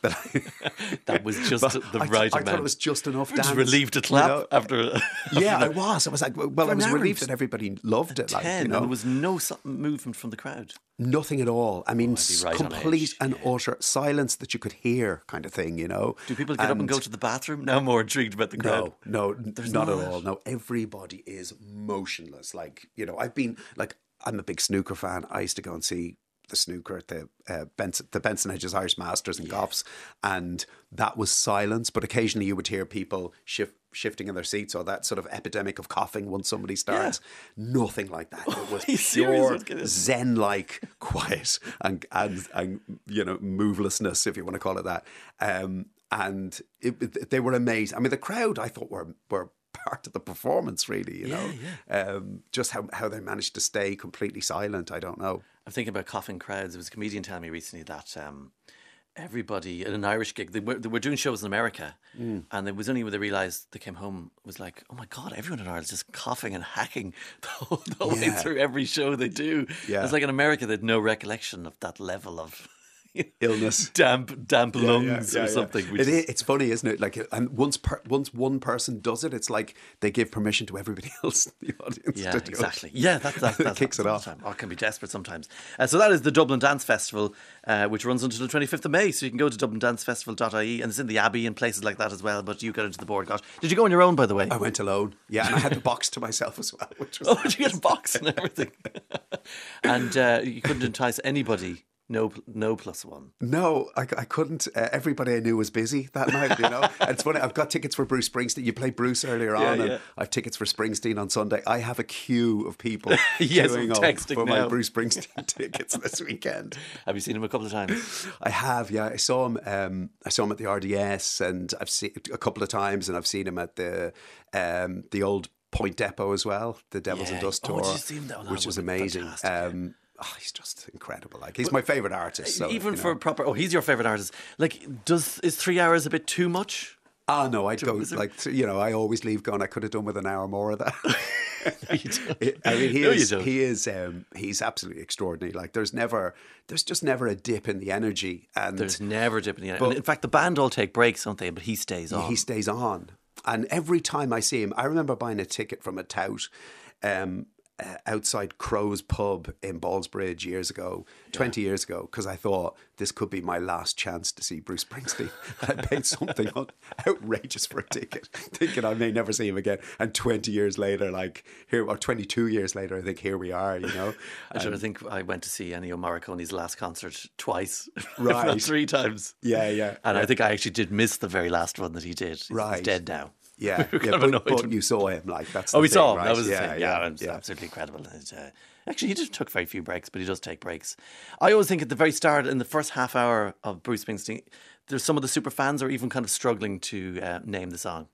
that I,
that was just
but
the
I
right
th- I
amount.
thought it was just enough
Just
dance.
relieved to clap
you know?
after, after.
Yeah,
that.
I was. I was like, well,
For
I was
an hour
relieved
and
that everybody loved it. Like,
ten,
you know?
and there was no so- movement from the crowd.
Nothing at all. I mean,
Oh, I'd be right on
complete
edge.
and utter silence that you could hear, kind of thing. You know.
Do people get up and go to the bathroom? Now I'm more intrigued about the crowd.
No, no,
There's
not
not.
at all. No, everybody is motionless. Like, you know, I've been like, I'm a big snooker fan. I used to go and see the snooker at the uh, Benson, the Benson Hedges Irish Masters and Goffs, and that was silence. But occasionally you would hear people shift, shifting in their seats, or that sort of epidemic of coughing once somebody starts. Yeah. Nothing like that. It was pure Zen-like quiet and, and and you know, movelessness, if you want to call it that. Um, and it, it, they were amazing. I mean, the crowd I thought were were. part of the performance, really, you
yeah,
know.
Yeah.
Um, just how, how they managed to stay completely silent, I don't know.
I'm thinking about coughing crowds. There was a comedian telling me recently that um, everybody at an Irish gig, they were, they were doing shows in America, mm. and it was only when they realised they came home, was like, oh my God, everyone in Ireland is just coughing and hacking the whole, the whole
Yeah.
way through every show they do.
Yeah.
It's like in America, they had no recollection of that level of
illness,
damp, damp
Yeah,
lungs
yeah, yeah,
or
yeah.
something. Which
It
is,
is, it's funny, isn't it? Like, and once per, once one person does it, it's like they give permission to everybody else in the audience.
Yeah,
to do
exactly.
It.
Yeah, that, that, that
kicks it off.
Time. Oh, it can be desperate sometimes. Uh, so that is the Dublin Dance Festival, uh, which runs until the twenty-fifth of May. So you can go to dublin dance festival dot I E, and it's in the Abbey and places like that as well. But you got into the board, gosh. Did you go on your own, by the way?
I went alone. Yeah, and I had the box to myself as well. Which was
oh, did you get a box and everything? and uh, you couldn't entice anybody. No, no plus one.
No, I, I couldn't. Uh, everybody I knew was busy that night, you know. And it's funny, I've got tickets for Bruce Springsteen. You played Bruce earlier
Yeah,
on, and
yeah.
I have tickets for Springsteen on Sunday. I have a queue of people
Yes,
queuing
I'm
up
texting
for
now.
my Bruce Springsteen tickets this weekend.
Have you seen him a couple of times?
I have, yeah. I saw him. Um, I saw him at the R D S, and I've seen a couple of times, and I've seen him at the um, the old Point Depot as well, the Devils
Yeah.
and Dust
Oh,
tour,
did you see him? That- that
which
was
is amazing.
fantastic.
Um, oh, he's just incredible. Like, he's my favourite artist. So,
Even
you know.
for proper. Oh, he's your favourite artist. Like, does is three hours a bit too much?
Ah, no, I'd go
Is it-
like, you know, I always leave going, I could have done with an hour more of that. I mean, he
No, you
is,
don't.
he is, um, he's absolutely extraordinary. Like, there's never, there's just never a dip in the energy. And
There's never a dip in the end.
But-
And in fact, the band all take breaks, don't they? But he stays on.
he stays on. And every time I see him, I remember buying a ticket from a tout um, uh, outside Crow's Pub in Ballsbridge years ago, twenty years ago, because I thought this could be my last chance to see Bruce Springsteen. I paid something outrageous for a ticket, thinking I may never see him again. And twenty years later, like here, or twenty-two years later, I think here we are, you know.
I'm trying to
Um,
think. I went to see Ennio Morricone's last concert twice,
Right.
if not three times.
Yeah, yeah.
And
yeah.
I think I actually did miss the very last one that he did. He's
Right.
dead now.
Yeah,
We were
yeah,
kind of
but,
annoyed
but
him.
you saw him, like that's.
Oh,
the
we
thing,
saw him.
right?
That was the
yeah,
thing.
Yeah,
Yeah, it's
yeah.
absolutely incredible. It, uh, actually, he just took very few breaks, but he does take breaks. I always think at the very start, in the first half hour of Bruce Springsteen, there's some of the super fans are even kind of struggling to uh, name the song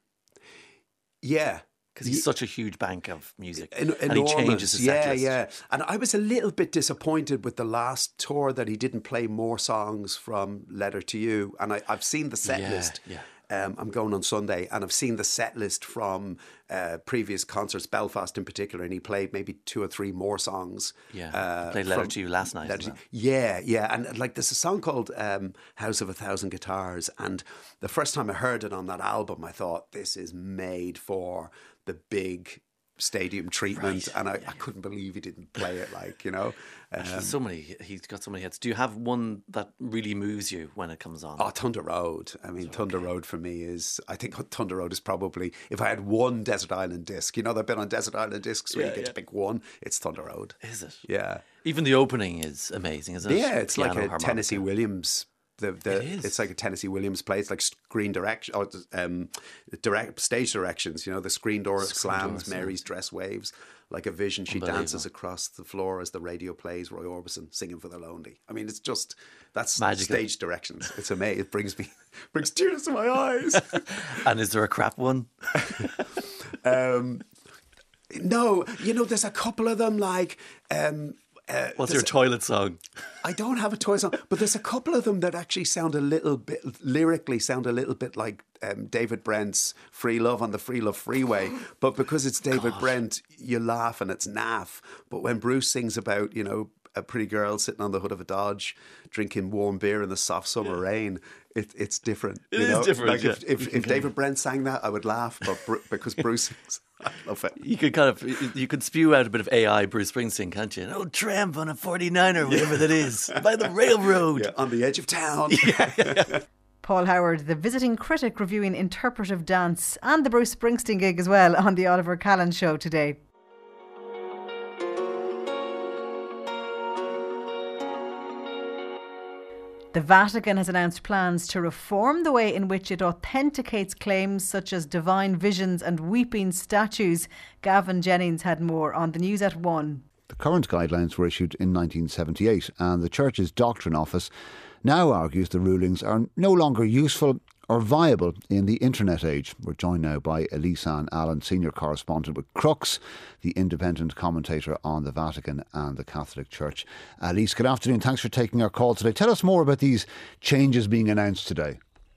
Yeah.
because he's such a huge bank of music,
En-
and he
enormous.
changes his set
yeah,
list.
yeah. And I was a little bit disappointed with the last tour that he didn't play more songs from Letter to You. And I, I've seen the set
Yeah,
list.
yeah.
Um, I'm going on Sunday, and I've seen the set list from uh, previous concerts, Belfast in particular, and he played maybe two or three more songs.
Yeah,
uh,
he played Letter
from-
to You last night.
Letter
as
to-
well.
Yeah, yeah. And like there's a song called um, House of a Thousand Guitars. And the first time I heard it on that album, I thought, this is made for the big stadium treatment.
Right.
And I, I couldn't believe he didn't play it, like, you know.
Actually,
Um,
so many. He's got so many hits. Do you have one that really moves you when it comes on?
Oh, Thunder Road. I mean, Thunder Road for me is, I think Thunder Road is probably, if I had one Desert Island disc, you know, they've been on Desert Island discs where
Yeah,
you get
yeah.
to pick one, it's Thunder Road.
Is it?
Yeah.
Even the opening is amazing, isn't it?
Yeah, it's like
Piano,
a
harmonica.
Tennessee Williams. The, the,
It is.
It's like a Tennessee Williams play. It's like screen direction, or um, direct stage directions. You know, the screen door
Screen
slams,
doors, yeah.
Mary's dress waves like a vision. She
Unbelievable.
dances across the floor as the radio plays. Roy Orbison singing for the lonely. I mean, it's just that's
Magical.
stage directions. It's amazing. It brings me brings tears to my eyes.
And is there a crap one?
um, no, you know, there's a couple of them like. Um, uh,
What's your
there's-
toilet song?
I don't have a toy song, but there's a couple of them that actually sound a little bit, lyrically sound a little bit like um, David Brent's Free Love on the Free Love Freeway. But because it's David Brent, you laugh and it's naff. But when Bruce sings about, you know, a pretty girl sitting on the hood of a Dodge, drinking warm beer in the soft summer rain, it, it's different.
It
you
is
know?
different,
Like
yeah.
if, if, if David Brent sang that, I would laugh, but Bru- because Bruce sings, I love it.
You could kind of you could spew out a bit of A I Bruce Springsteen, can't you? Oh, tramp on a forty-niner, whatever that is, by the railroad,
yeah, on the edge of town.
Yeah, yeah, yeah.
Paul Howard, the visiting critic, reviewing interpretive dance and the Bruce Springsteen gig as well on the Oliver Callan Show today. The Vatican has announced plans to reform the way in which it authenticates claims such as divine visions and weeping statues. Gavin Jennings had more on the news at one.
The current guidelines were issued in nineteen seventy-eight, and the Church's Doctrine Office now argues the rulings are no longer useful or viable in the internet age. We're joined now by Elise Ann Allen, senior correspondent with Crux, the independent commentator on the Vatican and the Catholic Church. Elise, good afternoon. Thanks for taking our call today. Tell us more about these changes being announced today.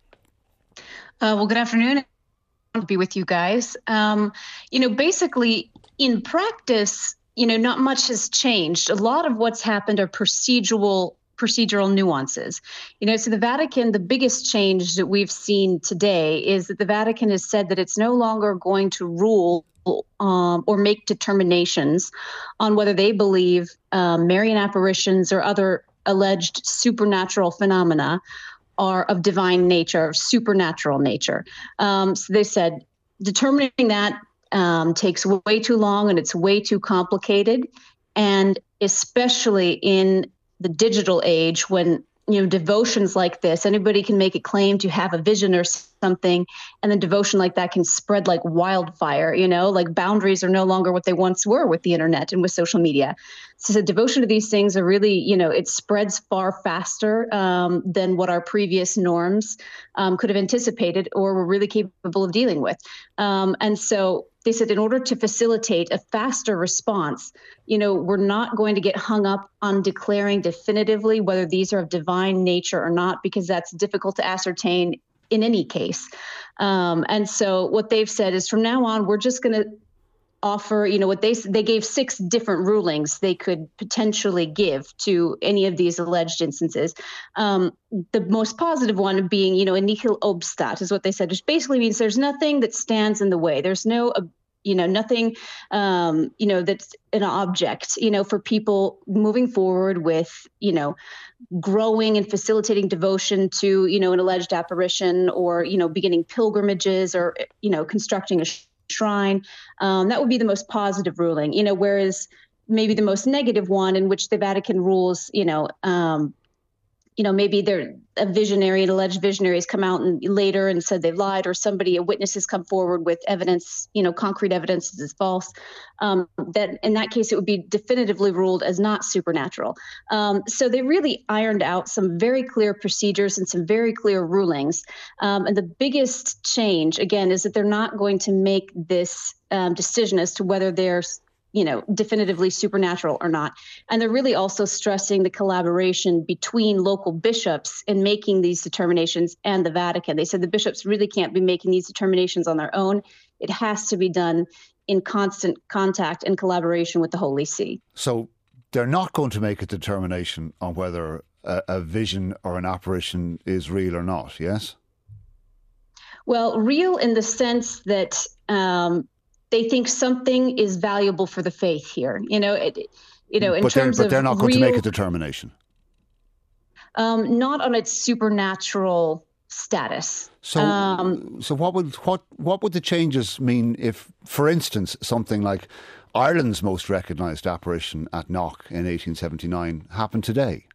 Uh, well, good afternoon. I'll be with you guys. Um, you know, basically, in practice, you know, not much has changed. A lot of what's happened are procedural procedural nuances. You know, so the Vatican, the biggest change that we've seen today is that the Vatican has said that it's no longer going to rule um, or make determinations on whether they believe um, Marian apparitions or other alleged supernatural phenomena are of divine nature, of supernatural nature. Um, so they said determining that um, takes way too long and it's way too complicated, and especially in the digital age when, you know, devotions like this, anybody can make a claim to have a vision or something, and then devotion like that can spread like wildfire, you know, like boundaries are no longer what they once were with the internet and with social media. So the devotion to these things are really, you know, it spreads far faster um, than what our previous norms um, could have anticipated or were really capable of dealing with. Um, and so they said in order to facilitate a faster response, you know, we're not going to get hung up on declaring definitively whether these are of divine nature or not, because that's difficult to ascertain in any case. Um, and so what they've said is from now on, we're just going to offer, you know, what they they gave six different rulings they could potentially give to any of these alleged instances. Um, the most positive one being, you know, a nihil obstat is what they said, which basically means there's nothing that stands in the way. There's no, uh, you know, nothing, um, you know, that's an object, you know, for people moving forward with, you know, growing and facilitating devotion to, you know, an alleged apparition, or, you know, beginning pilgrimages, or, you know, constructing a shrine. Um, that would be the most positive ruling, you know, whereas maybe the most negative one, in which the Vatican rules, you know, um, you know, maybe they're a visionary, an alleged visionary has come out and later and said they lied, or somebody, a witness has come forward with evidence, you know, concrete evidence is false. Um, that in that case, it would be definitively ruled as not supernatural. Um, so they really ironed out some very clear procedures and some very clear rulings. Um, and the biggest change, again, is that they're not going to make this um, decision as to whether there's, you know, definitively supernatural or not. And they're really also stressing the collaboration between local bishops in making these determinations and the Vatican. They said the bishops really can't be making these determinations on their own. It has to be done in constant contact and collaboration with the Holy See.
So they're not going to make a determination on whether a, a vision or an apparition is real or not, yes?
Well, real in the sense that um, they think something is valuable for the faith here. You know, it, you know, in
but
terms
they're,
of
But they're not going
real,
to make a determination.
Um, not on its supernatural status.
So,
um,
so what would what what would the changes mean if, for instance, something like Ireland's most recognised apparition at Knock in eighteen seventy-nine happened today?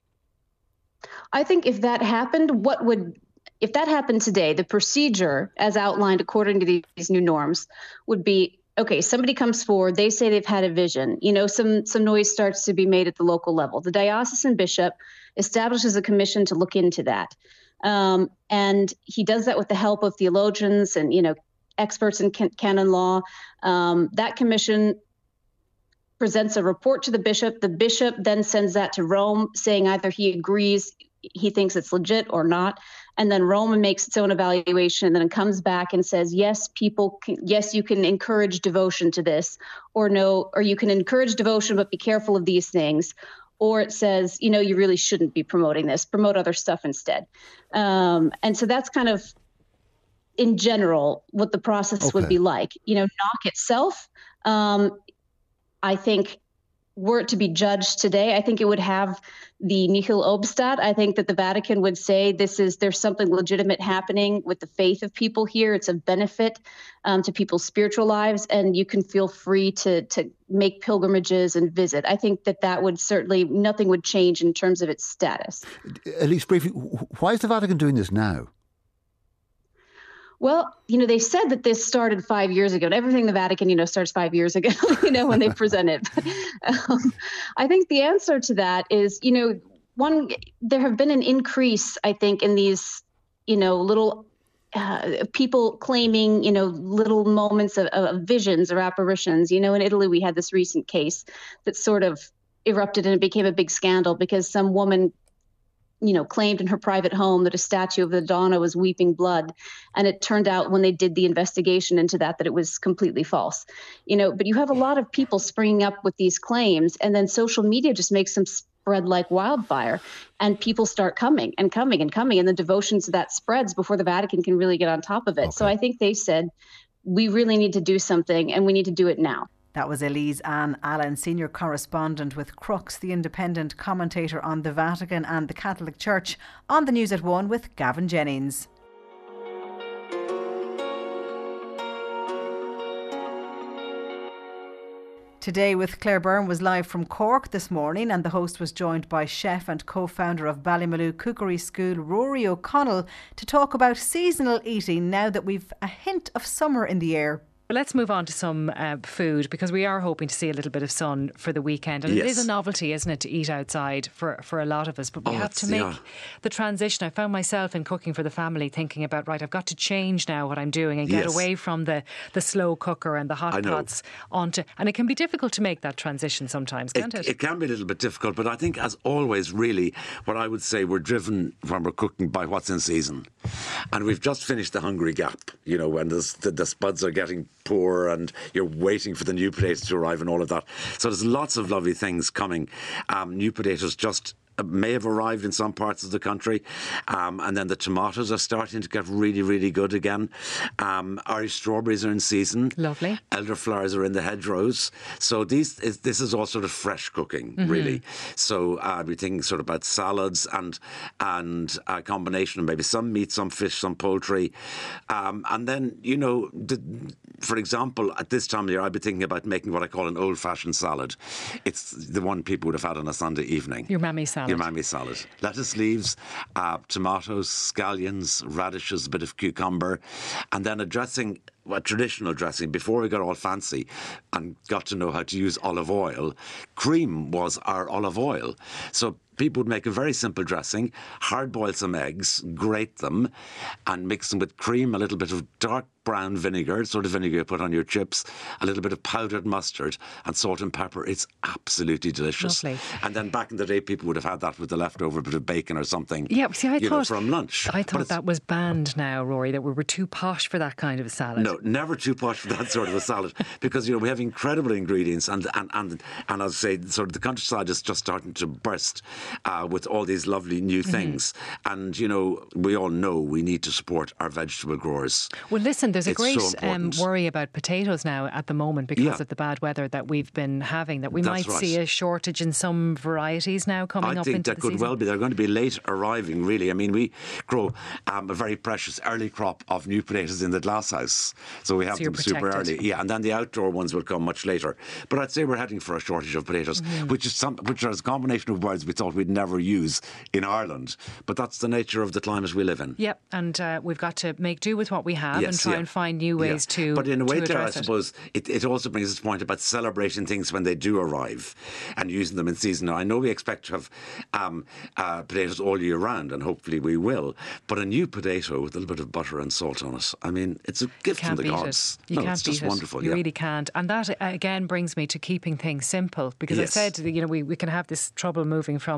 I think if that happened, what would If that happened today, the procedure as outlined according to these new norms would be, okay, somebody comes forward, they say they've had a vision, you know, some some noise starts to be made at the local level. The diocesan bishop establishes a commission to look into that. Um, and he does that with the help of theologians and, you know, experts in can- canon law. Um, that commission presents a report to the bishop. The bishop then sends that to Rome, saying either he agrees, he thinks it's legit or not. And then Rome makes its own evaluation, and then it comes back and says, yes, people can, yes, you can encourage devotion to this, or no, or you can encourage devotion, but be careful of these things. or it says, you know, you really shouldn't be promoting this, promote other stuff instead. Um, and so that's kind of, in general, what the process okay. would be like. You know, Knock itself, um, I think, were it to be judged today, I think it would have the nihil obstat. I think that the Vatican would say this is there's something legitimate happening with the faith of people here. It's a benefit um, to people's spiritual lives, and you can feel free to to make pilgrimages and visit. I think that that would certainly, nothing would change in terms of its status.
At least briefly, why is the Vatican doing this now?
Well, you know, they said that this started five years ago. And everything the Vatican, you know, starts five years ago, you know, when they present it. But, um, I think the answer to that is, you know, one, there have been an increase, I think, in these, you know, little uh, people claiming, you know, little moments of, of visions or apparitions. You know, in Italy, we had this recent case that sort of erupted and it became a big scandal because some woman you know, claimed in her private home that a statue of the Madonna was weeping blood. And it turned out when they did the investigation into that, that it was completely false. You know, but you have a lot of people springing up with these claims, and then social media just makes them spread like wildfire. And people start coming and coming and coming, and the devotion to that spreads before the Vatican can really get on top of it. Okay. So I think they said, we really need to do something, and we need to do it now.
That was Elise Ann Allen, senior correspondent with Crux, the independent commentator on the Vatican and the Catholic Church, on the News at One with Gavin Jennings. Today with Claire Byrne was live from Cork this morning, and the host was joined by chef and co-founder of Ballymaloe Cookery School, Rory O'Connell, to talk about seasonal eating now that we've a hint of summer in the air.
Let's move on to some uh, food, because we are hoping to see a little bit of sun for the weekend. And yes. It is a novelty, isn't it, to eat outside for, for a lot of us. But we oh, have to make yeah. the transition. I found myself in cooking for the family thinking about, right, I've got to change now what I'm doing and get yes. away from the, the slow cooker and the hot pots onto... And it can be difficult to make that transition sometimes, can't it,
it? It can be a little bit difficult, but I think, as always, really, what I would say, we're driven when we're cooking by what's in season. And we've just finished the Hungry Gap, you know, when the, the spuds are getting poor and you're waiting for the new potatoes to arrive and all of that. So there's lots of lovely things coming. Um, new potatoes just may have arrived in some parts of the country, um, and then the tomatoes are starting to get really, really good again. Um, Irish strawberries are in season.
Lovely.
Elderflowers are in the hedgerows. So these, is, this is all sort of fresh cooking, mm-hmm. really. So uh, we think sort of about salads and and a combination of maybe some meat, some fish, some poultry, um, and then you know, the, for example, at this time of year, I'd be thinking about making what I call an old-fashioned salad. It's the one people would have had on a Sunday evening.
Your mammy's salad.
Your mammy salad. Lettuce leaves, uh, tomatoes, scallions, radishes, a bit of cucumber, and then a dressing, a traditional dressing. Before we got all fancy and got to know how to use olive oil, cream was our olive oil. So people would make a very simple dressing, hard-boil some eggs, grate them, and mix them with cream, a little bit of dark brown vinegar, sort of vinegar you put on your chips, a little bit of powdered mustard and salt and pepper. It's absolutely delicious.
Lovely.
And then back in the day, people would have had that with the leftover bit of bacon or something.
Yeah, see, I
you
thought
know, from lunch.
I thought that was banned now, Rory, that we were too posh for that kind of a salad.
No, never too posh for that sort of a salad, because you know we have incredible ingredients, and and and and as I say, sort of the countryside is just starting to burst uh, with all these lovely new things. Mm-hmm. And you know, we all know we need to support our vegetable growers.
Well, listen, there's a
it's
great
so
um, worry about potatoes now at the moment because
yeah.
of the bad weather that we've been having, that we
That's
might
right.
see a shortage in some varieties now coming
I
up
think
into
that
the
could
season.
well be. They're going to be late arriving, really. I mean, we grow um, a very precious early crop of new potatoes in the glasshouse. So we have
So
them
you're
super
protected.
early. Yeah, and then the outdoor ones will come much later. But I'd say we're heading for a shortage of potatoes,
Mm.
which is some, which is a combination of words we thought we'd never use in Ireland. But that's the nature of the climate we live in.
Yep, and uh, we've got to make do with what we have
Yes,
and try
yeah.
and find new ways
Yeah.
to
But in a way
to
there, I
address it.
suppose, it, it also brings us to the point about celebrating things when they do arrive and using them in season. Now, I know we expect to have um, uh, potatoes all year round, and hopefully we will, but a new potato with a little bit of butter and salt on it, I mean, it's a gift from
Can't
the
beat
gods.
it. You
no,
can't
it's
beat
just
it.
wonderful.
You
yeah.
really can't. And that uh, again brings me to keeping things simple, because
Yes.
I said, you know, we, we can have this trouble moving from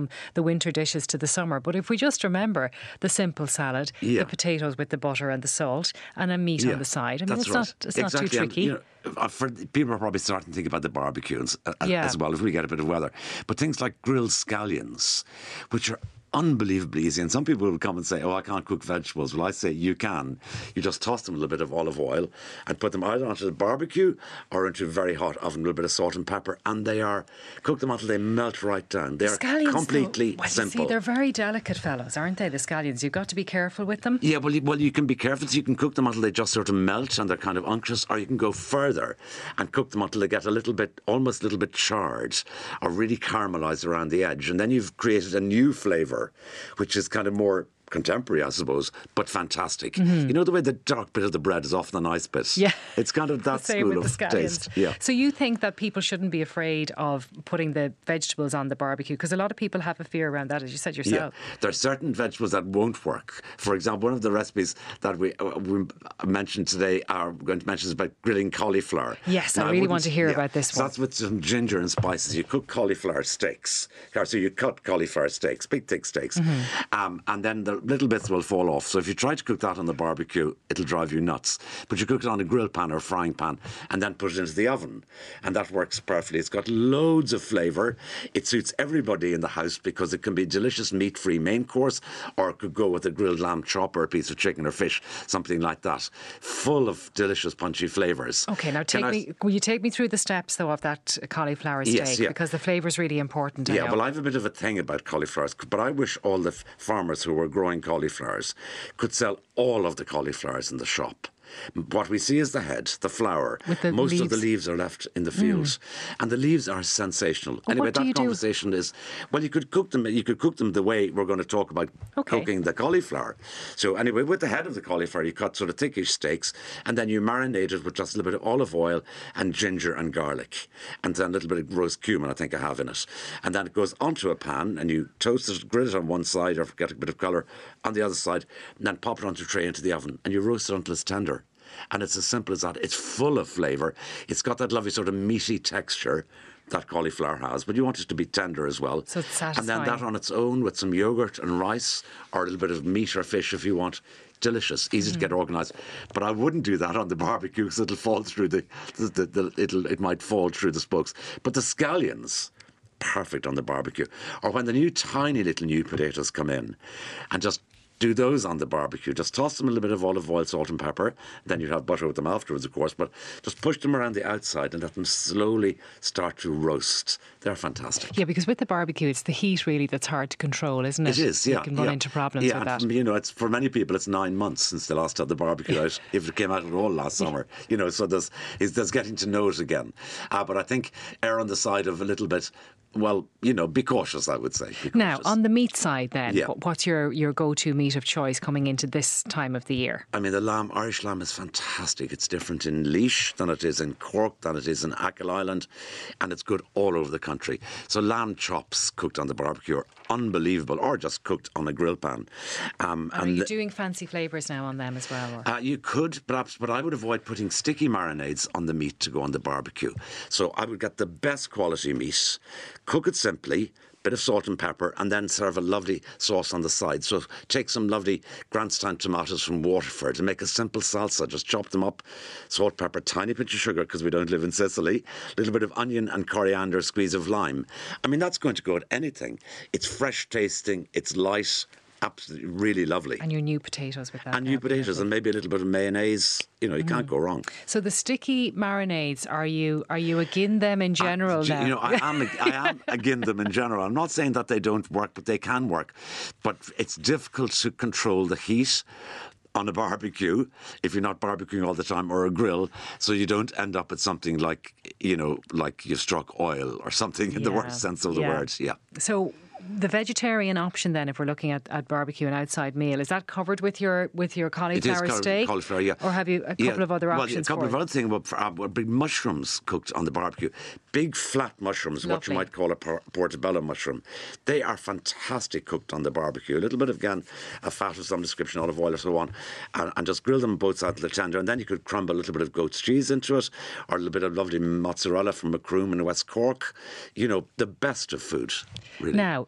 from the winter dishes to the summer. But if we just remember the simple salad,
Yeah.
the potatoes with the butter and the salt, and a meat
Yeah,
on the side. I mean,
that's
it's
right.
not it's
exactly.
not too
And,
tricky.
you know, uh, for people are probably starting to think about the barbecues uh,
Yeah.
as well if we get a bit of weather. But things like grilled scallions, which are unbelievably easy. And some people will come and say, oh, I can't cook vegetables. Well, I say you can. You just toss them a little bit of olive oil and put them either onto the barbecue or into a very hot oven, a little bit of salt and pepper, and they are, cook them until they melt right down. They're
Scallions,
completely
though, well, you
simple.
see, they're very delicate fellows, aren't they, the scallions? You've got to be careful with them.
Yeah, well you, well, you can be careful. So you can cook them until they just sort of melt and they're kind of unctuous, or you can go further and cook them until they get a little bit, almost a little bit charred or really caramelised around the edge. And then you've created a new flavour, which is kind of more contemporary, I suppose, but fantastic.
Mhm.
You know the way the dark bit of the bread is often the nice bit?
Yeah.
It's kind of that
Same
school
with
of
the scallions.
taste. Yeah.
So you think that people shouldn't be afraid of putting the vegetables on the barbecue? Because a lot of people have a fear around that, as you said yourself.
Yeah, there are certain vegetables that won't work. For example, one of the recipes that we, uh, we mentioned today, are going to mention, is about grilling cauliflower.
Yes, I
Now,
really
wouldn't-
want to hear
yeah,
about this
so
one.
That's with some ginger and spices. You cook cauliflower steaks. So you cut cauliflower steaks, big thick steaks,
Mm-hmm.
Mhm.
um, and then the little bits will fall off. So if you try to cook that on the barbecue, it'll drive you nuts. But you cook it on a grill pan or frying pan and then put it into the oven, and that works perfectly. It's got loads of flavour. It suits everybody in the house because it can be a delicious meat-free main course, or it could go with a grilled lamb chop or a piece of chicken or fish, something like that. Full of delicious punchy flavours.
Okay, now
Can
take
I-
me. Will you take me through the steps though of that cauliflower steak?
Yes, yeah.
Because the flavour is really important. I
Yeah,
know.
well, I have a bit of a thing about cauliflowers, but I wish all the f- farmers who were growing cauliflowers could sell all of the cauliflowers in the shop. What we see is the head, the flower.
With the
Most of the
leaves.
leaves are left in the
Mm.
field, and the leaves are sensational.
Well,
anyway,
what do
that
you do?
conversation is well. You could cook them. You could cook them the way we're going to talk about
Okay.
cooking the cauliflower. So anyway, with the head of the cauliflower, you cut sort of thickish steaks, and then you marinate it with just a little bit of olive oil and ginger and garlic, and then a little bit of roast cumin. I think I have in it, and then it goes onto a pan, and you toast it, grill it on one side, or get a bit of colour on the other side, and then pop it onto a tray into the oven, and you roast it until it's tender. And it's as simple as that. It's full of flavour. It's got that lovely sort of meaty texture that cauliflower has, but you want it to be tender as well.
So it's
and then
satisfying.
that on its own with some yogurt and rice, or a little bit of meat or fish if you want. Delicious, easy to get
Mm.
organised. But I wouldn't do that on the barbecue because it'll fall through the, the, the, the it'll it might fall through the spokes. But the scallions, perfect on the barbecue. Or when the new tiny little new potatoes come in, and just do those on the barbecue. Just toss them a little bit of olive oil, salt and pepper. Then you'd have butter with them afterwards, of course. But just push them around the outside and let them slowly start to roast. They're fantastic.
Yeah, because with the barbecue, it's the heat really that's hard to control, isn't it?
It is, yeah.
You can run
yeah.
into problems
yeah,
with that.
and, you know, it's for many people, it's nine months since they last had the barbecue out, if it came out at all last summer. You know, so there's, is, there's getting to know it again. Uh, but I think err on the side of a little bit, well, you know, be cautious, I would say. Be
Now, on the meat side then,
Yeah.
what- what's your, your go-to meat of choice coming into this time of the year?
I mean, the lamb, Irish lamb is fantastic. It's different in Laois than it is in Cork, than it is in Achill Island, and it's good all over the country. So lamb chops cooked on the barbecue are unbelievable, or just cooked on a grill pan. Um,
Are
and
you
the-
doing fancy flavours now on them as well? Or?
Uh, you could, perhaps, but I would avoid putting sticky marinades on the meat to go on the barbecue. So I would get the best quality meat, cook it simply, bit of salt and pepper, and then serve a lovely sauce on the side. So take some lovely Grandstand tomatoes from Waterford and make a simple salsa. Just chop them up, salt, pepper, tiny pinch of sugar because we don't live in Sicily, a little bit of onion and coriander, squeeze of lime. I mean, that's going to go at anything. It's fresh tasting, it's light, absolutely really lovely.
And your new potatoes with that.
And new potatoes and maybe a little bit of mayonnaise. You know, you can't go wrong.
So the sticky marinades, are you are you again them in general
Do you-
now?
You know, I am, I am again them in general. I'm not saying that they don't work, but they can work. But it's difficult to control the heat on a barbecue if you're not barbecuing all the time, or a grill, so you don't end up at something like, you know, like you've struck oil or something in the
Yeah.
worst sense of the
Yeah.
word. Yeah.
So the vegetarian option then, if we're looking at, at barbecue and outside meal, is that covered with your with your
It is
cauliflower
col-
steak?
cauliflower, yeah.
Or have you a couple
Yeah.
of other
well,
options
a couple
for
of
it?
other things. Well, for, uh, well, big mushrooms cooked on the barbecue. Big flat mushrooms, what you
Lovely.
might call a por- portobello mushroom. They are fantastic cooked on the barbecue. A little bit of, again, a fat of some description, olive oil or so on, and, and just grill them both sides of the tender. And then you could crumble a little bit of goat's cheese into it, or a little bit of lovely mozzarella from Macroom in West Cork. You know, the best of food, really.
Now,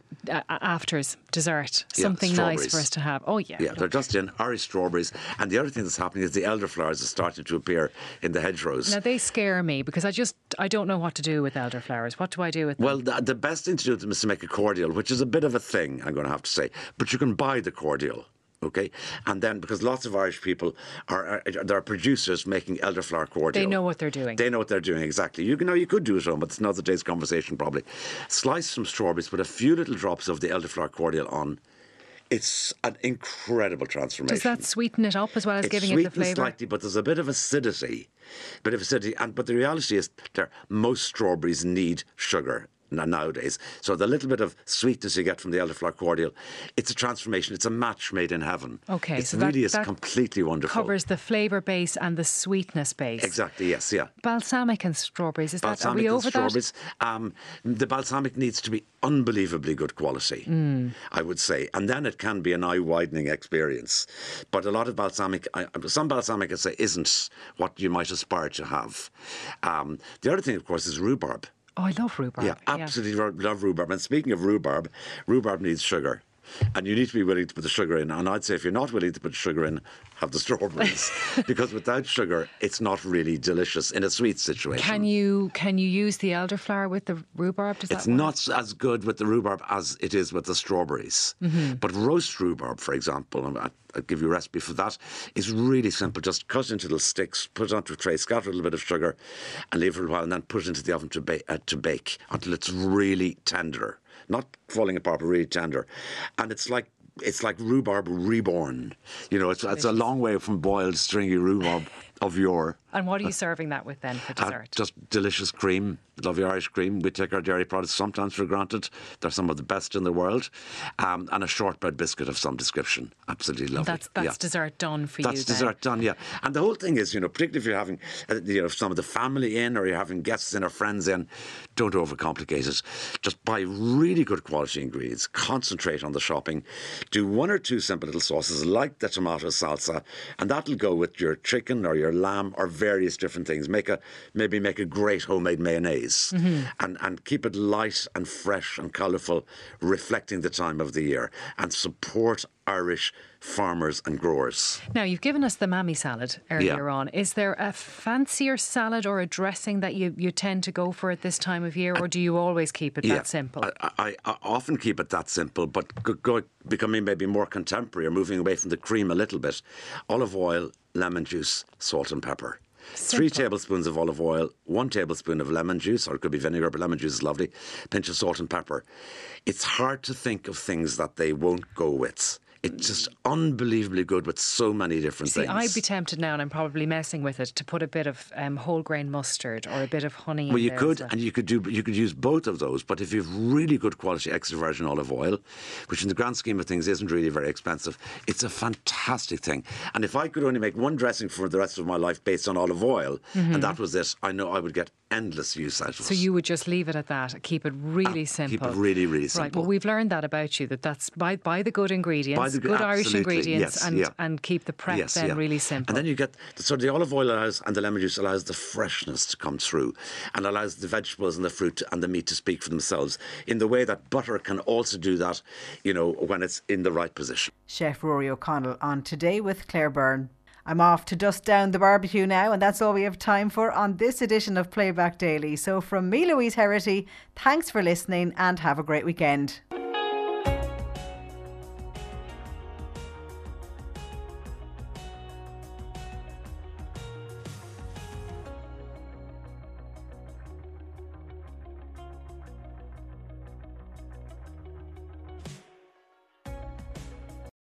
uh, afters, dessert,
Yeah,
something nice
strawberries.
for us to have. Oh yeah,
Yeah, they're just in Irish strawberries. And the other thing that's happening is the elderflowers are starting to appear in the hedgerows.
Now they scare me because I just I don't know what to do with elderflowers. What do I do with them?
Well, the, the best thing to do with them is to make a cordial, which is a bit of a thing, I'm going to have to say. But you can buy the cordial. Okay, and then because lots of Irish people are, are there are producers making elderflower cordial.
They know what they're doing.
They know what they're doing exactly. You can know you could do it at home, but it's another day's conversation probably. Slice some strawberries, put a few little drops of the elderflower cordial on. It's an incredible transformation.
Does that sweeten it up as well as
It's
giving it the
sweetened
flavour?
slightly, but there's a bit of acidity, bit of acidity. And but the reality is, that most strawberries need sugar n- nowadays. So the little bit of sweetness you get from the elderflower cordial, it's a transformation. It's a match made in heaven.
Okay,
it
so
really
that,
is
that
completely wonderful.
covers the flavour base and the sweetness base.
Exactly. Yes. Yeah.
Balsamic and strawberries. Is that are
Balsamic
we
and
over
strawberries. Um, the balsamic needs to be unbelievably good quality,
Mm.
I would say, and then it can be an eye-widening experience. But a lot of balsamic, I, some balsamic, I say, isn't what you might aspire to have. Um, the other thing, of course, is rhubarb.
Oh, I love rhubarb.
Yeah, absolutely ro- love rhubarb. And speaking of rhubarb, rhubarb needs sugar. And you need to be willing to put the sugar in. And I'd say if you're not willing to put sugar in, have the strawberries. Because without sugar, it's not really delicious in a sweet situation.
Can you can you use the elderflower with the rhubarb? Does
It's
that work?
not as good with the rhubarb as it is with the strawberries.
Mhm.
But roast rhubarb, for example, and I- I'll give you a recipe for that, is really simple. Just cut into little sticks, put it onto a tray, scatter a little bit of sugar, and leave it for a while, and then put it into the oven to, ba- uh, to bake until it's really tender. Not falling apart, but really tender. And it's like it's like rhubarb reborn. You know, it's it's a long way from boiled stringy rhubarb of yore.
And what are you serving that with then for
Uh,
dessert?
just delicious cream, lovely Irish cream. We take our dairy products sometimes for granted. They're some of the best in the world. Um, and a shortbread biscuit of some description. Absolutely lovely.
That's that's
yeah.
dessert done for
That's
you then.
dessert done, yeah. And the whole thing is, you know, particularly if you're having, uh, you know, some of the family in or you're having guests in or friends in, don't overcomplicate it. Just buy really good quality ingredients. Concentrate on the shopping. Do one or two simple little sauces like the tomato salsa, and that'll go with your chicken or your lamb or various different things. Make a maybe make a great homemade mayonnaise,
Mhm.
and and keep it light and fresh and colourful, reflecting the time of the year, and support Irish farmers and growers.
Now, you've given us the mammy salad earlier on. Is there a fancier salad or a dressing that you, you tend to go for at this time of year, or do you always keep it
Yeah,
that simple?
I, I, I often keep it that simple, but go, go, becoming maybe more contemporary or moving away from the cream a little bit. Olive oil, lemon juice, salt and pepper. Three tablespoons of olive oil, one tablespoon of lemon juice, or it could be vinegar, but lemon juice is lovely. Pinch of salt and pepper. It's hard to think of things that they won't go with. It's just unbelievably good with so many different
See,
things.
I'd be tempted now, and I'm probably messing with it, to put a bit of um, whole grain mustard or a bit of honey.
Well,
in
you
there
could,
as well.
and you could do, you could use both of those. But if you've really good quality extra virgin olive oil, which in the grand scheme of things isn't really very expensive, it's a fantastic thing. And if I could only make one dressing for the rest of my life based on olive oil,
Mhm.
and that was it, I know I would get endless use out of
So
it.
you would just leave it at that, keep it really simple.
Keep it really, really
Right,
simple.
well, we've learned that about you, that that's buy, buy the good ingredients,
Buy the good-
good Irish
absolutely,
ingredients,
yes,
and,
yeah.
and keep the prep
Yes,
then
yeah.
really simple.
And then you get, so the olive oil allows, and the lemon juice allows the freshness to come through, and allows the vegetables and the fruit and the meat to speak for themselves in the way that butter can also do that, you know, when it's in the right position.
Chef Rory O'Connell on Today with Claire Byrne. I'm off to dust down the barbecue now, and that's all we have time for on this edition of Playback Daily. So from me, Louise Herity, thanks for listening and have a great weekend.